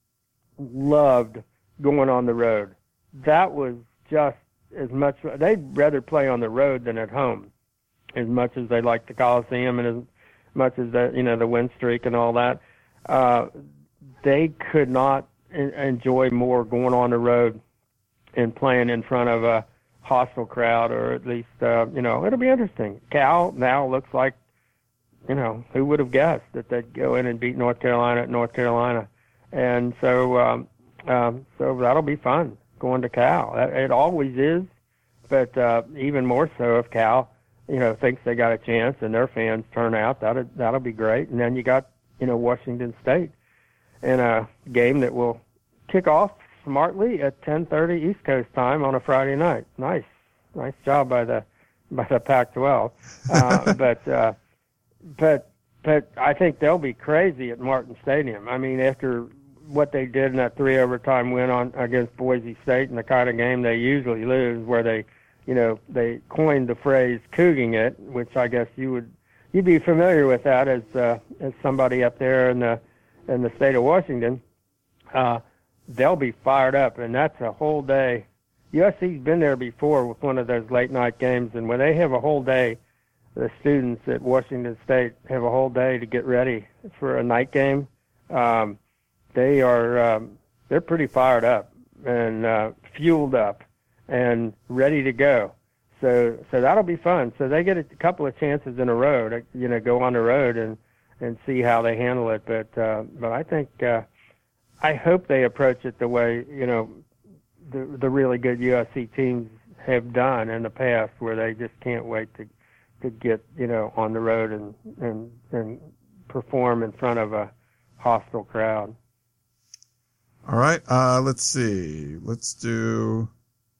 loved going on the road. That was just as much, they'd rather play on the road than at home, as much as they like the Coliseum and as much as the, you know, the win streak and all that. Uh, they could not en- enjoy more going on the road and playing in front of a hostile crowd, or at least, uh, you know, it'll be interesting. Cal now looks like, you know, who would have guessed that they'd go in and beat North Carolina at North Carolina? And so, um, um, so that'll be fun going to Cal. It always is, but uh, even more so if Cal, you know, thinks they got a chance and their fans turn out. That'll that'll be great. And then you got, you know, Washington State in a game that will kick off smartly at ten thirty East Coast time on a Friday night. Nice, nice job by the by the Pac twelve. Uh, but uh, but but I think they'll be crazy at Martin Stadium. I mean, after what they did in that three overtime win on against Boise State, and the kind of game they usually lose, where they, you know, they coined the phrase "couging it," which I guess you would you'd be familiar with that as uh, as somebody up there in the in the state of Washington. Uh, they'll be fired up, and that's a whole day. U S C's been there before with one of those late night games, and when they have a whole day, the students at Washington State have a whole day to get ready for a night game. Um, they are um, they're pretty fired up and uh, fueled up and ready to go. So so that'll be fun. So they get a couple of chances in a row to, you know, go on the road and, and see how they handle it. But uh, but I think uh, I hope they approach it the way, you know, the the really good U S C teams have done in the past, where they just can't wait to to get, you know, on the road and and and perform in front of a hostile crowd. All right. Uh, let's see. Let's do.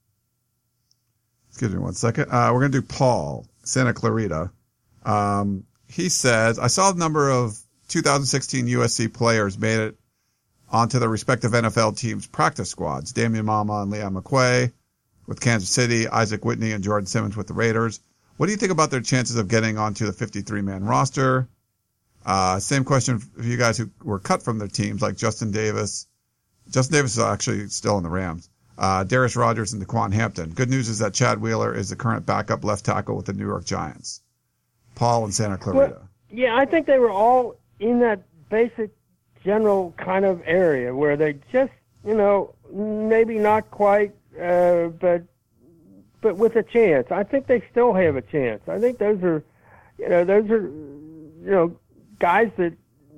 Excuse me one second. Uh, we're going to do Paul, Santa Clarita. Um, he says, I saw a number of two thousand sixteen U S C players made it onto the respective N F L teams' practice squads. Damian Mama and Leon McQuay with Kansas City, Isaac Whitney and Jordan Simmons with the Raiders. What do you think about their chances of getting onto the fifty-three man roster? Uh, same question for you guys who were cut from their teams, like Justin Davis. Justin Davis is actually still in the Rams. Uh, Darius Rogers and DeQuan Hampton. Good news is that Chad Wheeler is the current backup left tackle with the New York Giants. Paul and Santa Clarita. Well, yeah, I think they were all in that basic general kind of area where they just, you know, maybe not quite, uh, but but with a chance. I think they still have a chance. I think those are, you know, those are, you know, guys that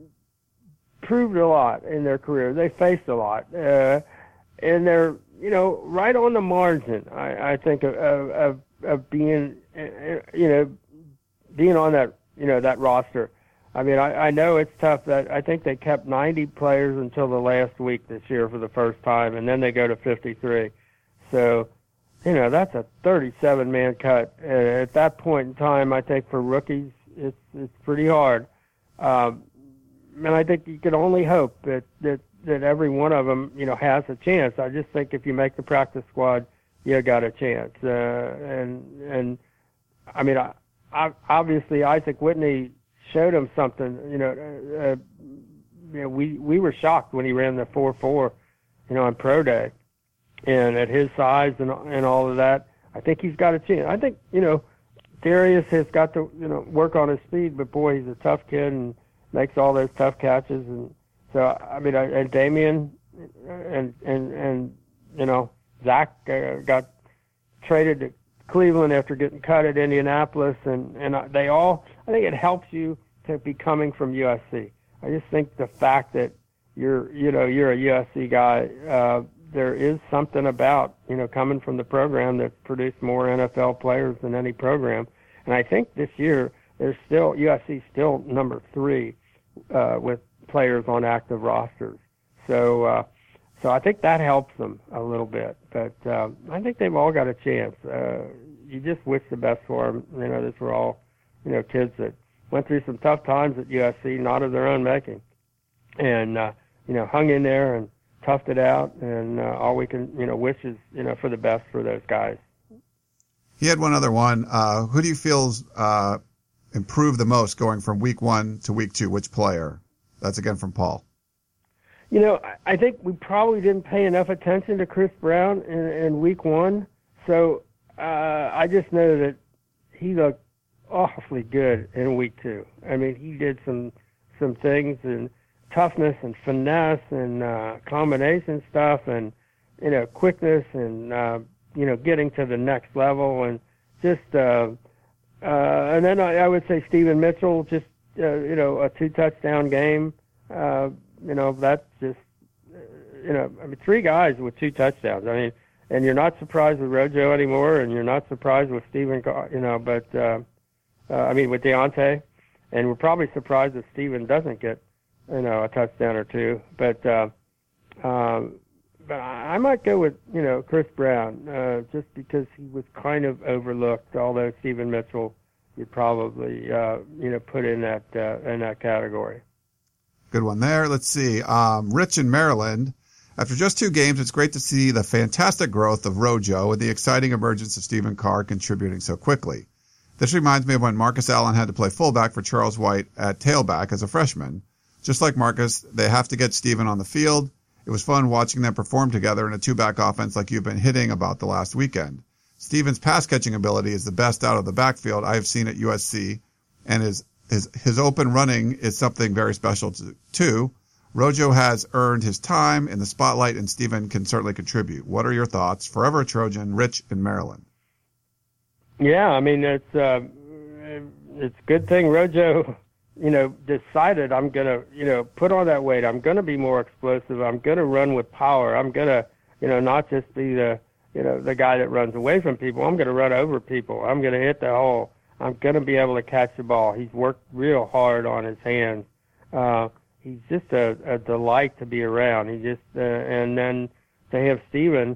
proved a lot in their career. They faced a lot, uh, and they're, you know, right on the margin, I, I think, of, of of being, you know, being on that, you know, that roster. I mean, I, I know it's tough. That I think they kept ninety players until the last week this year for the first time, and then they go to fifty-three. So, you know, that's a thirty-seven man cut. Uh, at that point in time, I think for rookies, it's it's pretty hard. Um, and I think you can only hope that, that, that every one of them, you know, has a chance. I just think if you make the practice squad, you got a chance. Uh, and, and I mean, I, I, obviously Isaac Whitney showed him something, you know, uh, you know, we, we were shocked when he ran the four four, you know, on pro day. And at his size and, and all of that, I think he's got a chance. I think, you know, Darius has got to, you know, work on his speed, but boy, he's a tough kid and makes all those tough catches, and So I mean, I, and Damian and and and you know Zach uh, got traded to Cleveland after getting cut at Indianapolis, and and they all. I think it helps you to be coming from U S C. I just think the fact that you're you know you're a U S C guy, uh, there is something about you know coming from the program that produced more N F L players than any program. And I think this year there's still U S C still number three uh, with players on active rosters. So uh, so I think that helps them a little bit. But uh, I think they've all got a chance. Uh, you just wish the best for them. You know, these were all you know kids that went through some tough times at U S C, not of their own making, and uh, you know hung in there and toughed it out. And uh, all we can you know wish is you know for the best for those guys. He had one other one. Uh, who do you feel's uh, improved the most going from week one to week two? Which player? That's again from Paul. You know, I think we probably didn't pay enough attention to Chris Brown in, in week one. So uh, I just know that he looked awfully good in week two. I mean, he did some some things and toughness and finesse and uh, combination stuff and, you know, quickness and, uh, you know, getting to the next level and just, uh, uh, and then I, I would say Stephen Mitchell, just, uh, you know, a two touchdown game. Uh, you know, that's just, uh, you know, I mean, three guys with two touchdowns. I mean, and you're not surprised with Rojo anymore, and you're not surprised with Stephen, you know, but, uh, uh, I mean, with Deontay, and we're probably surprised if Stephen doesn't get, you know, a touchdown or two. But, uh, um, but I might go with, you know, Chris Brown, uh, just because he was kind of overlooked, although Stephen Mitchell you'd probably, uh, you know, put in that, uh, in that category. Good one there. Let's see. Um, Rich in Maryland. After just two games, it's great to see the fantastic growth of Rojo and the exciting emergence of Stephen Carr contributing so quickly. This reminds me of when Marcus Allen had to play fullback for Charles White at tailback as a freshman. Just like Marcus, they have to get Stephen on the field. It was fun watching them perform together in a two-back offense like you've been hitting about the last weekend. Stephen's pass-catching ability is the best out of the backfield I have seen at U S C, and his his, his open running is something very special to, too. Rojo has earned his time in the spotlight, and Stephen can certainly contribute. What are your thoughts? Forever a Trojan, Rich in Maryland. Yeah, I mean, it's uh, it's a good thing Rojo, you know, decided I'm going to, you know, put on that weight. I'm going to be more explosive. I'm going to run with power. I'm going to, you know, not just be the, you know, the guy that runs away from people. I'm going to run over people. I'm going to hit the hole. I'm going to be able to catch the ball. He's worked real hard on his hands. Uh, he's just a, a delight to be around. He just, uh, and then to have Stephen,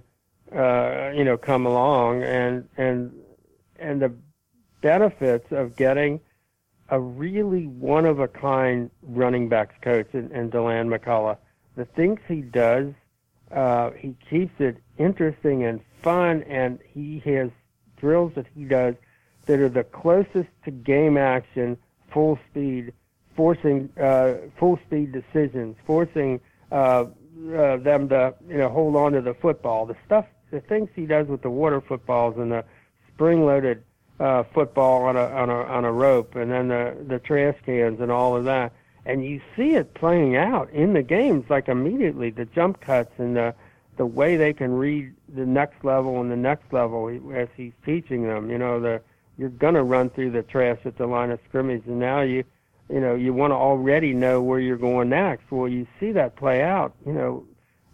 uh, you know, come along and, and, and the benefits of getting a really one-of-a-kind running backs coach in, in DeLand McCullough. The things he does, uh, he keeps it interesting and fun, and he has drills that he does that are the closest to game action, full speed, forcing uh, full speed decisions, forcing uh, uh, them to you know hold on to the football. The stuff, the things he does with the water footballs and the spring-loaded uh, football on a on a on a rope, and then the the trash cans and all of that. And you see it playing out in the games, like immediately the jump cuts and the the way they can read the next level and the next level as he's teaching them. You know, the you're gonna run through the trash at the line of scrimmage, and now you you know you want to already know where you're going next. Well, you see that play out, you know,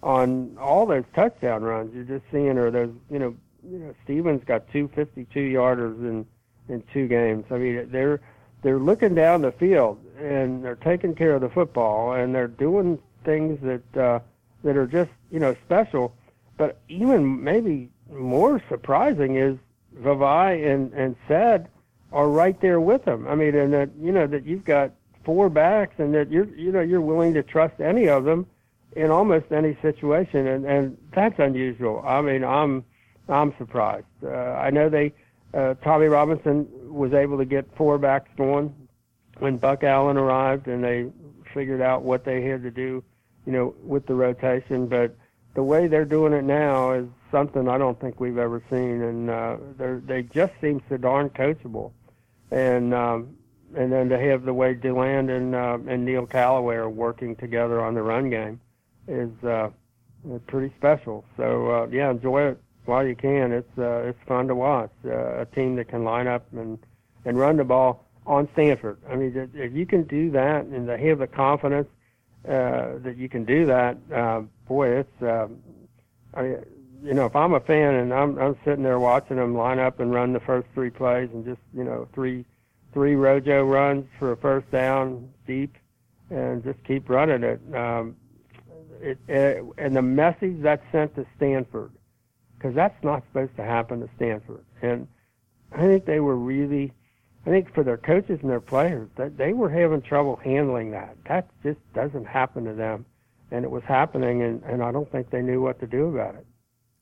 on all those touchdown runs. You're just seeing, or those, you know, you know, Stephen's got two fifty-two yarders in in two games. I mean, they're they're looking down the field and they're taking care of the football and they're doing things that uh, that are just, you know, special. But even maybe more surprising is Vavai and and Said are right there with them. I mean, and that, you know, that you've got four backs and that you're you know you're willing to trust any of them in almost any situation, and and that's unusual. I mean, I'm I'm surprised. Uh, I know they uh, Tommy Robinson was able to get four backs going when Buck Allen arrived, and they figured out what they had to do, you know, with the rotation. But the way they're doing it now is something I don't think we've ever seen, and uh, they they just seem so darn coachable. And um, and then to have the way DeLand and uh, and Neil Callaway are working together on the run game is uh, pretty special. So uh, yeah, enjoy it while you can. It's uh, it's fun to watch uh, a team that can line up and and run the ball on Stanford. I mean, if you can do that and to have the confidence uh, that you can do that, uh, boy, it's uh, I, you know, if I'm a fan and I'm I'm sitting there watching them line up and run the first three plays and just, you know, three three Rojo runs for a first down deep and just keep running it. Um, it, it and the message that's sent to Stanford, because that's not supposed to happen to Stanford. And I think they were really, I think for their coaches and their players, that they were having trouble handling that. That just doesn't happen to them. And it was happening, and, and I don't think they knew what to do about it.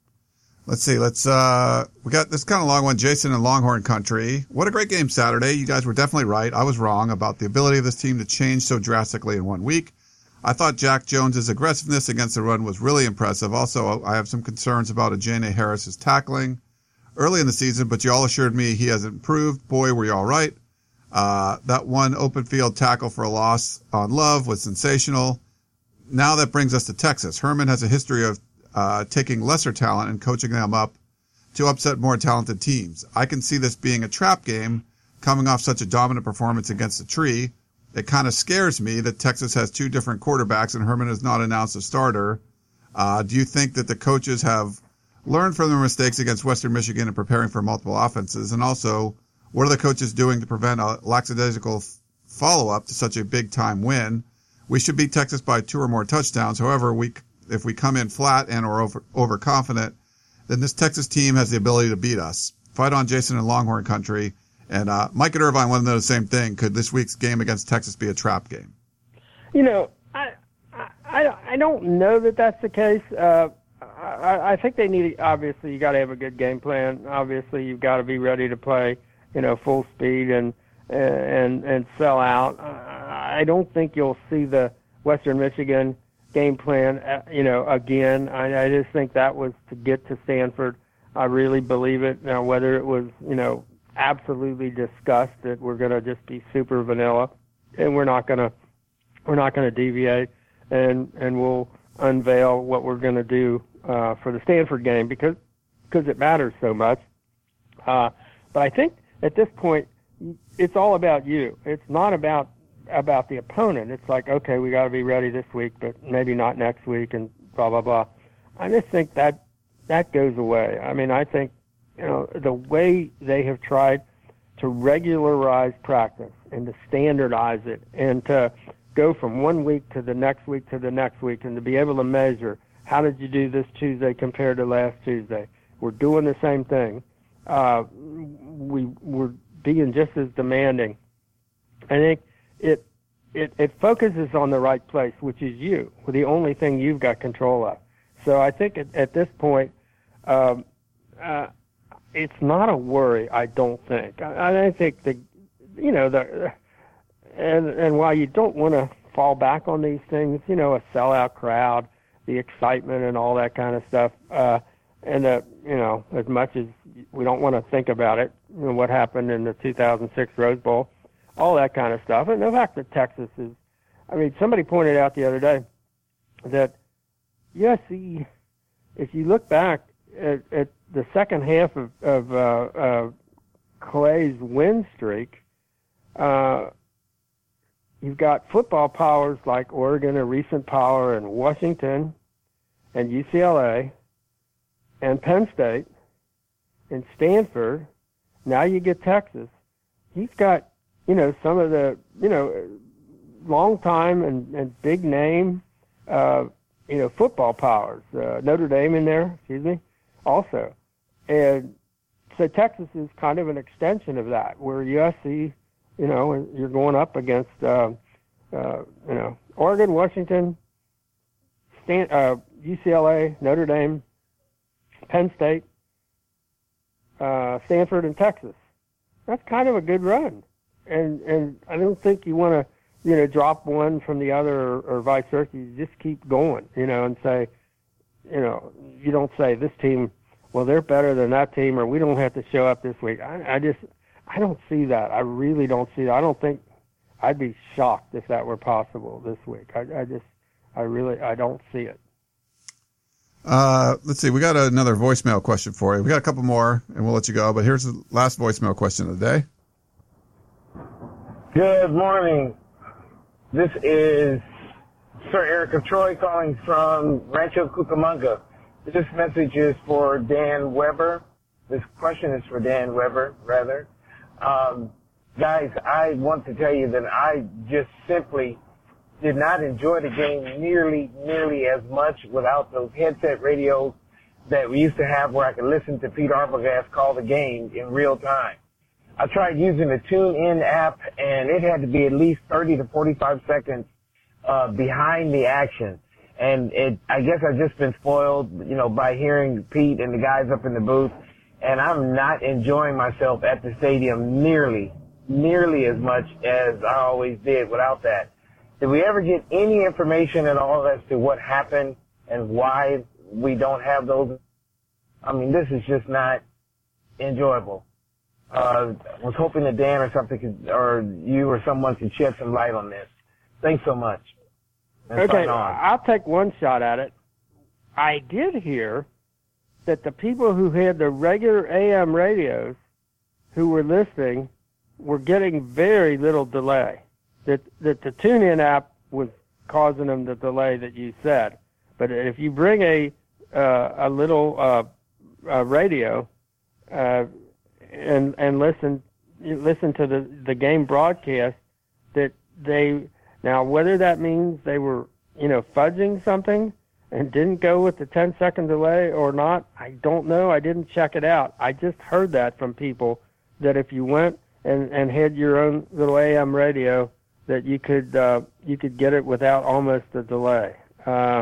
Let's see. Let's, uh, we got this kind of long one. Jason in Longhorn Country. What a great game Saturday. You guys were definitely right. I was wrong about the ability of this team to change so drastically in one week. I thought Jack Jones's aggressiveness against the run was really impressive. Also, I have some concerns about Ajane Harris's tackling early in the season, but you all assured me he has improved. Boy, were you all right. Uh, that one open field tackle for a loss on Love was sensational. Now that brings us to Texas. Herman has a history of uh, taking lesser talent and coaching them up to upset more talented teams. I can see this being a trap game coming off such a dominant performance against the Tree. It kind of scares me that Texas has two different quarterbacks and Herman has not announced a starter. Uh, do you think that the coaches have learned from their mistakes against Western Michigan and preparing for multiple offenses? And also, what are the coaches doing to prevent a lackadaisical follow-up to such a big-time win? We should beat Texas by two or more touchdowns. However, we, if we come in flat and or over, overconfident, then this Texas team has the ability to beat us. Fight on, Jason in Longhorn Country. And uh, Mike and Irvine want to know the same thing. Could this week's game against Texas be a trap game? You know, I I, I don't know that that's the case. Uh, I, I think they need, obviously, you got to have a good game plan. Obviously, you've got to be ready to play, you know, full speed and and and sell out. I don't think you'll see the Western Michigan game plan, uh, you know, again. I, I just think that was to get to Stanford. I really believe it. Now, whether it was, you know, absolutely discussed that we're going to just be super vanilla and we're not going to we're not going to deviate, and and we'll unveil what we're going to do uh, for the Stanford game because because it matters so much. Uh, but I think at this point it's all about you. It's not about about the opponent. It's like, okay, we got to be ready this week, but maybe not next week, and blah blah blah. I just think that that goes away. I mean, I think, you know, the way they have tried to regularize practice and to standardize it and to go from one week to the next week to the next week and to be able to measure, how did you do this Tuesday compared to last Tuesday? We're doing the same thing. Uh, we, we're being just as demanding. I think it, it, it focuses on the right place, which is you, the only thing you've got control of. So I think at, at this point, um, uh, it's not a worry, I don't think. I, I think the, you know, the, and and while you don't want to fall back on these things, you know, a sellout crowd, the excitement and all that kind of stuff, uh, and the, you know, as much as we don't want to think about it, you know, what happened in the two thousand six Rose Bowl, all that kind of stuff, and the fact that Texas is, I mean, somebody pointed out the other day that U S C, if you look back at, at the second half of, of uh, uh, Clay's win streak, uh, you've got football powers like Oregon, a recent power, and Washington, and U C L A, and Penn State, and Stanford. Now you get Texas. He's got, you know, some of the, you know, long time and, and big name, uh, you know, football powers. Uh, Notre Dame in there, excuse me, also. And so Texas is kind of an extension of that, where U S C, you know, you're going up against, uh, uh, you know, Oregon, Washington, Stan, uh, U C L A, Notre Dame, Penn State, uh, Stanford, and Texas. That's kind of a good run. And and I don't think you want to, you know, drop one from the other or, or vice versa. You just keep going, you know, and say, you know, you don't say this team, well, they're better than that team, or we don't have to show up this week. I, I just, I don't see that. I really don't see that. I don't think I'd be shocked if that were possible this week. I, I just, I really, I don't see it. Uh, let's see. We got another voicemail question for you. We got a couple more, and we'll let you go. But here's the last voicemail question of the day. Good morning. This is Sir Eric of Troy calling from Rancho Cucamonga. This message is for Dan Weber. This question is for Dan Weber, rather. Um, guys, I want to tell you that I just simply did not enjoy the game nearly, nearly as much without those headset radios that we used to have where I could listen to Pete Arbogast call the game in real time. I tried using the TuneIn app, and it had to be at least thirty to forty-five seconds uh, behind the action. And it, I guess I've just been spoiled, you know, by hearing Pete and the guys up in the booth, and I'm not enjoying myself at the stadium nearly, nearly as much as I always did without that. Did we ever get any information at all as to what happened and why we don't have those? I mean, this is just not enjoyable. Uh, I was hoping that Dan or something could, or you or someone could shed some light on this. Thanks so much. And okay, sign on. I'll take one shot at it. I did hear that the people who had the regular A M radios who were listening were getting very little delay. That that the TuneIn app was causing them the delay that you said. But if you bring a uh, a little uh, uh, radio uh, and and listen you listen to the, the game broadcast, that they now whether that means they were you know fudging something and didn't go with the ten second delay or not, I don't know. I didn't check it out. I just heard that from people that if you went and, and had your own little A M radio, that you could uh, you could get it without almost a delay. Uh,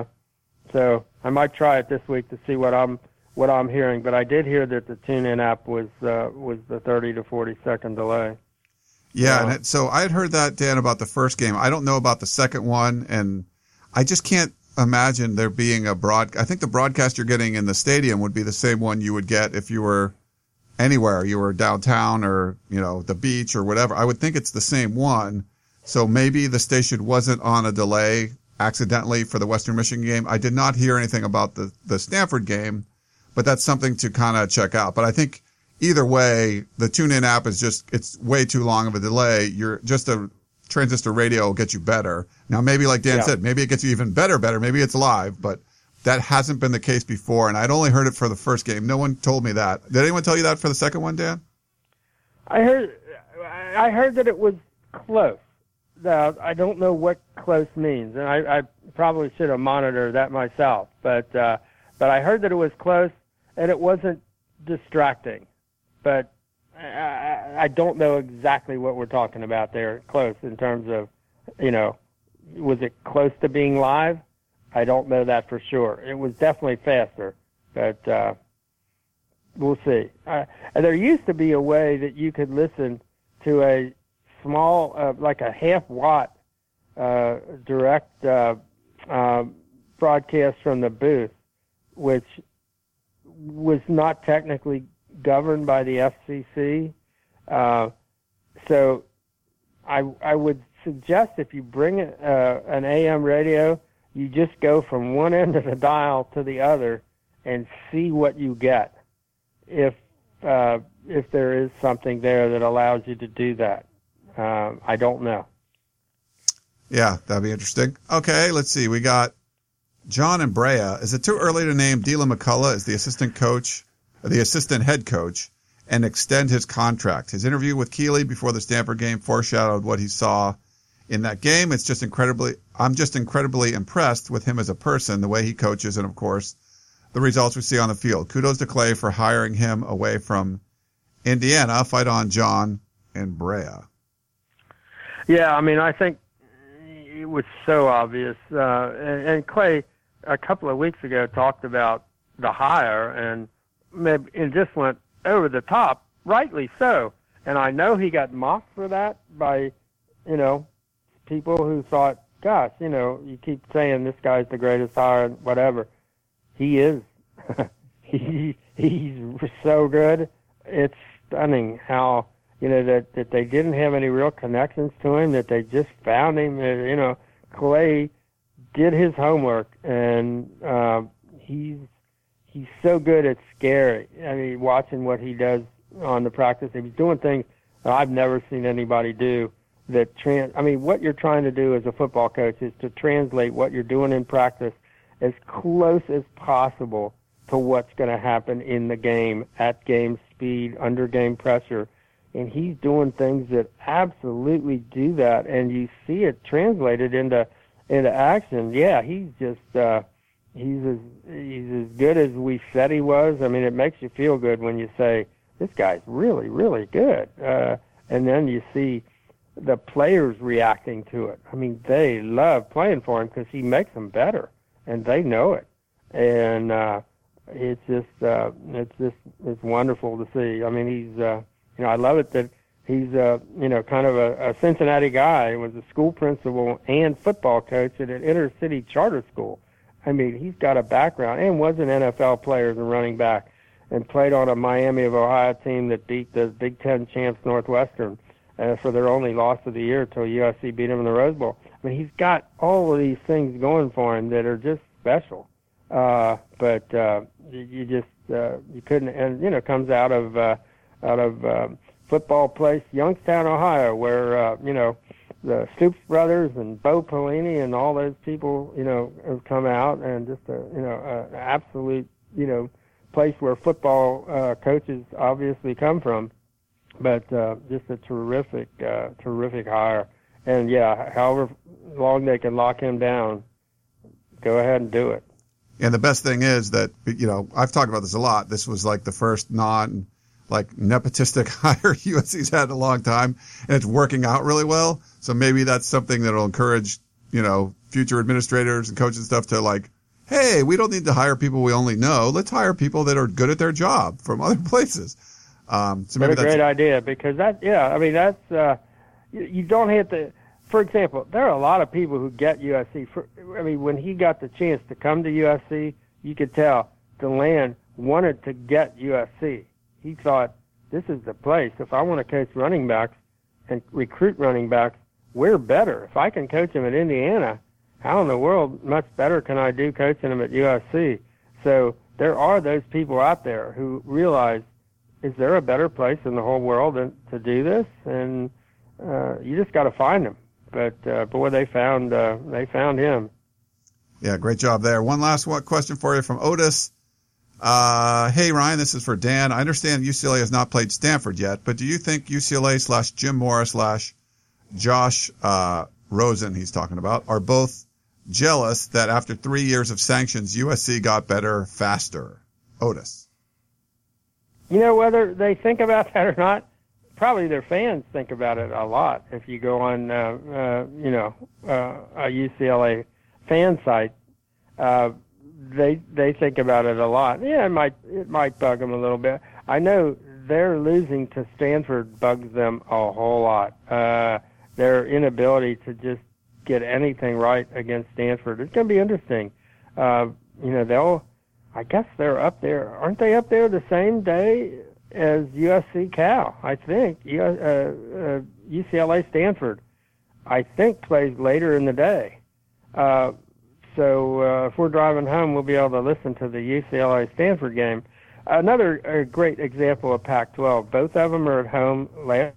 so I might try it this week to see what I'm what I'm hearing. But I did hear that the TuneIn app was uh, was the thirty to forty second delay. Yeah, uh, and it, so I had heard that, Dan, about the first game. I don't know about the second one, and I just can't imagine there being a broad. I think the broadcast you're getting in the stadium would be the same one you would get if you were anywhere. You were downtown or you know the beach or whatever. I would think it's the same one. So maybe the station wasn't on a delay accidentally for the Western Michigan game. I did not hear anything about the, the Stanford game, but that's something to kind of check out. But I think either way, the TuneIn app is just, it's way too long of a delay. You're just a transistor radio will get you better. Now, maybe like Dan yeah. said, maybe it gets you even better, better. Maybe it's live, but that hasn't been the case before. And I'd only heard it for the first game. No one told me that. Did anyone tell you that for the second one, Dan? I heard, I heard that it was close. Uh, I don't know what close means, and I, I probably should have monitored that myself. But uh, but I heard that it was close, and it wasn't distracting. But I, I don't know exactly what we're talking about there, close in terms of, you know, was it close to being live? I don't know that for sure. It was definitely faster, but uh, we'll see. Uh, there used to be a way that you could listen to a small, uh, like a half watt uh, direct uh, uh, broadcast from the booth, which was not technically governed by the F C C. Uh, so I, I would suggest if you bring uh, an A M radio, you just go from one end of the dial to the other and see what you get. If uh, if there is something there that allows you to do that. Um, I don't know. Yeah, that'd be interesting. Okay, let's see. We got John and Brea. Is it too early to name Dylan McCullough as the assistant coach, or the assistant head coach, and extend his contract? His interview with Keeley before the Stanford game foreshadowed what he saw in that game. It's just incredibly, I'm just incredibly impressed with him as a person, the way he coaches, and of course, the results we see on the field. Kudos to Clay for hiring him away from Indiana. Fight on, John and Brea. Yeah, I mean, I think it was so obvious. Uh, and, and Clay, a couple of weeks ago, talked about the hire, and maybe it just went over the top, rightly so. And I know he got mocked for that by, you know, people who thought, gosh, you know, you keep saying this guy's the greatest hire and whatever. He is. he He's so good. It's stunning how you know, that, that they didn't have any real connections to him, that they just found him. And, you know, Clay did his homework, and uh, he's he's so good at scary. I mean, watching what he does on the practice, he's doing things that I've never seen anybody do. That trans, I mean, what you're trying to do as a football coach is to translate what you're doing in practice as close as possible to what's going to happen in the game, at game speed, under game pressure. And he's doing things that absolutely do that, and you see it translated into into action. Yeah, he's just uh, he's as he's as good as we said he was. I mean, it makes you feel good when you say this guy's really, really good, uh, and then you see the players reacting to it. I mean, they love playing for him because he makes them better, and they know it. And uh, it's just, uh, it's just, it's wonderful to see. I mean, he's, uh, you know, I love it that he's, uh, you know, kind of a, a Cincinnati guy. Was a school principal and football coach at an inner city charter school. I mean, he's got a background and was an N F L player and running back, and played on a Miami of Ohio team that beat the Big Ten champs Northwestern. Uh, for their only loss of the year until U S C beat him in the Rose Bowl. I mean, he's got all of these things going for him that are just special. Uh, but uh, you, you just uh, you couldn't, and you know, comes out of uh, out of uh, football place, Youngstown, Ohio, where uh, you know the Stoops brothers and Bo Pelini and all those people, you know, have come out, and just a you know an absolute you know place where football uh, coaches obviously come from. But uh, just a terrific, uh, terrific hire. And, yeah, however long they can lock him down, go ahead and do it. And the best thing is that, you know, I've talked about this a lot. This was like the first non, like, nepotistic hire U S C's had in a long time, and it's working out really well. So maybe that's something that will encourage, you know, future administrators and coaches and stuff to, like, hey, we don't need to hire people we only know. Let's hire people that are good at their job from other places. Um, so maybe that's a that's great idea, because that, yeah, I mean, that's, uh, you, you don't have to, for example, there are a lot of people who get U S C. For, I mean, when he got the chance to come to U S C, you could tell DeLand wanted to get U S C. He thought, this is the place. If I want to coach running backs and recruit running backs, we're better. If I can coach them at Indiana, how in the world much better can I do coaching them at U S C? So there are those people out there who realize, is there a better place in the whole world than, to do this? And uh, you just got to find them. But uh, boy, they found uh, they found him. Yeah, great job there. One last one question for you from Otis. Uh, hey Ryan, this is for Dan. I understand U C L A has not played Stanford yet, but do you think U C L A slash Jim Morris slash Josh uh, Rosen, he's talking about, are both jealous that after three years of sanctions, U S C got better faster? Otis. You know, whether they think about that or not, probably their fans think about it a lot. If you go on, uh, uh, you know, uh, a U C L A fan site, uh, they they think about it a lot. Yeah, it might it might bug them a little bit. I know their losing to Stanford bugs them a whole lot. Uh, their inability to just get anything right against Stanford. It's going to be interesting. Uh, you know, they'll. I guess they're up there. Aren't they up there the same day as U S C Cal? I think. U- uh, uh, U C L A Stanford, I think, plays later in the day. Uh, so uh, if we're driving home, we'll be able to listen to the U C L A Stanford game. Another uh, great example of Pac twelve. Both of them are at home. Last,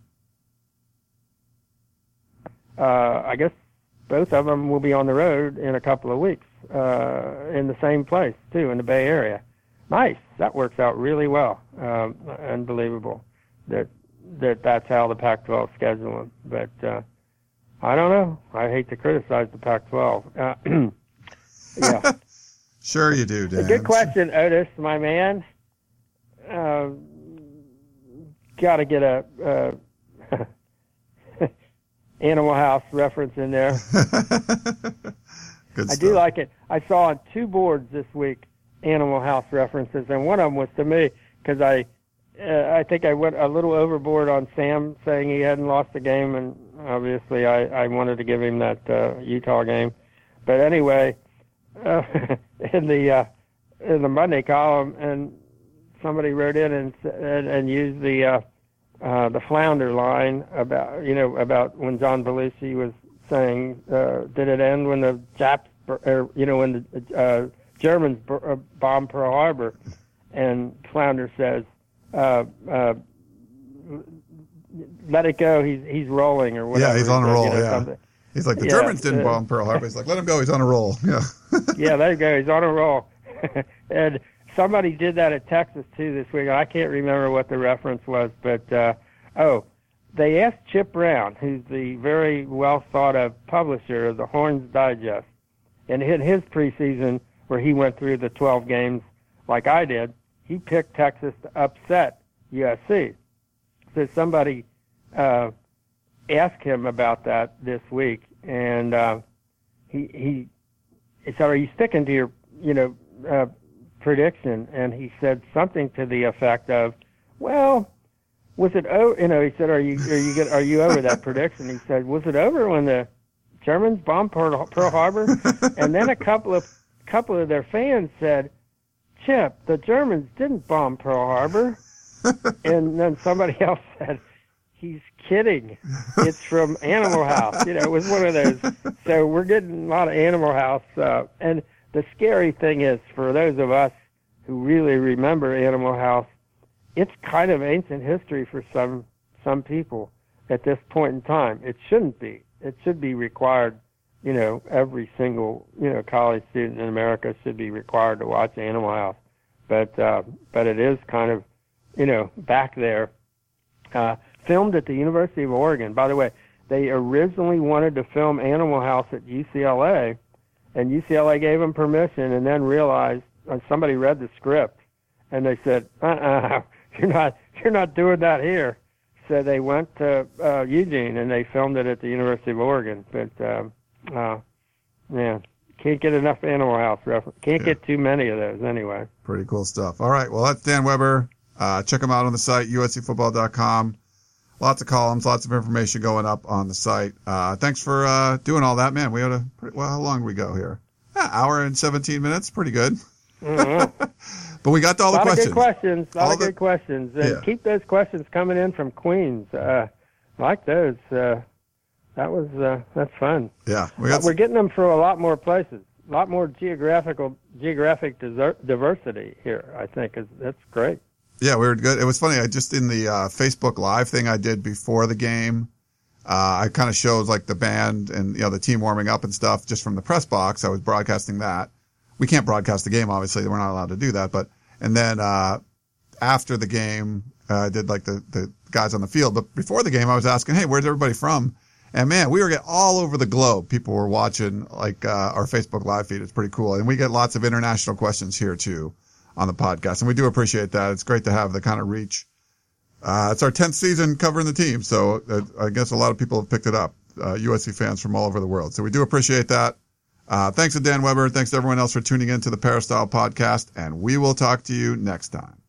uh, I guess both of them will be on the road in a couple of weeks. Uh, in the same place, too, in the Bay Area. Nice. That works out really well. Um, unbelievable that that that's how the Pac twelve schedule them. But uh, I don't know. I hate to criticize the Pac twelve. Uh, yeah. Sure you do, Dan. Good question, Otis, my man. Uh, Got to get a uh, Animal House reference in there. Good I stuff. do like it. I saw on two boards this week Animal House references, and one of them was to me because I, uh, I think I went a little overboard on Sam saying he hadn't lost a game, and obviously I, I wanted to give him that uh, Utah game. But anyway, uh, in the uh, in the Monday column, and somebody wrote in and and, and used the uh, uh, the flounder line about, you know, about when John Belushi was saying, uh, did it end when the Japs, or, you know, when the uh, Germans b- bombed Pearl Harbor? And Flounder says, uh, uh, let it go, he's he's rolling, or whatever. Yeah, he's on a roll, you know, yeah. something. He's like, the Yeah, Germans didn't uh, bomb Pearl Harbor. He's like, let him go, he's on a roll. Yeah. Yeah, there you go, he's on a roll. And somebody did that at Texas, too, this week. I can't remember what the reference was, but, uh, oh, they asked Chip Brown, who's the very well-thought-of publisher of the Horns Digest, and in his preseason, where he went through the twelve games like I did, he picked Texas to upset U S C. So somebody uh, asked him about that this week, and uh, he he said, "Are you sticking to your you know uh, prediction?" And he said something to the effect of, "Well, was it over?" You know, he said, "Are you are you get, are you over that prediction?" He said, "Was it over when the Germans bombed Pearl, Pearl Harbor?" And then a couple of couple of their fans said, "Chip, the Germans didn't bomb Pearl Harbor." And then somebody else said, "He's kidding. It's from Animal House." You know, it was one of those. So we're getting a lot of Animal House. Uh, and the scary thing is, for those of us who really remember Animal House, it's kind of ancient history for some some people at this point in time. It shouldn't be. It should be required. You know, every single you know college student in America should be required to watch Animal House. But uh, but it is kind of you know back there. Uh, filmed at the University of Oregon. By the way, they originally wanted to film Animal House at U C L A, and U C L A gave them permission, and then realized uh, somebody read the script, and they said, "Uh-uh, you're not you're not doing that here." So they went to uh, Eugene, and they filmed it at the University of Oregon. But um, uh, yeah, can't get enough Animal House reference. Can't Yeah. get too many of those anyway. Pretty cool stuff. All right, well, that's Dan Weber. Uh, check him out on the site, U S C football dot com. Lots of columns, lots of information going up on the site. Uh, thanks for uh, doing all that, man. We had a pretty, well, how long did we go here? Yeah, hour and seventeen minutes, pretty good. Mm-hmm. But we got to all a lot the questions. of good questions. A lot All of the- good questions. And Yeah. keep those questions coming in from Queens. Uh, like those. Uh, that was uh, that's fun. Yeah, we But got. we're getting them from a lot more places. A lot more geographical geographic diser- diversity here. I think is that's great. Yeah, we were good. It was funny. I just in the uh, Facebook Live thing I did before the game, uh, I kind of showed like the band and you know the team warming up and stuff just from the press box. I was broadcasting that. We can't broadcast the game, obviously. We're not allowed to do that. But and then uh, after the game, uh, I did like the the guys on the field. But before the game, I was asking, hey, where's everybody from? And man, we were getting all over the globe. People were watching like uh, our Facebook Live feed. It's pretty cool, and we get lots of international questions here too on the podcast, and we do appreciate that. It's great to have the kind of reach. Uh, it's our tenth season covering the team, so uh, I guess a lot of people have picked it up, uh, U S C fans from all over the world. So we do appreciate that. Uh, thanks to Dan Weber. Thanks to everyone else for tuning in to the Peristyle podcast, and we will talk to you next time.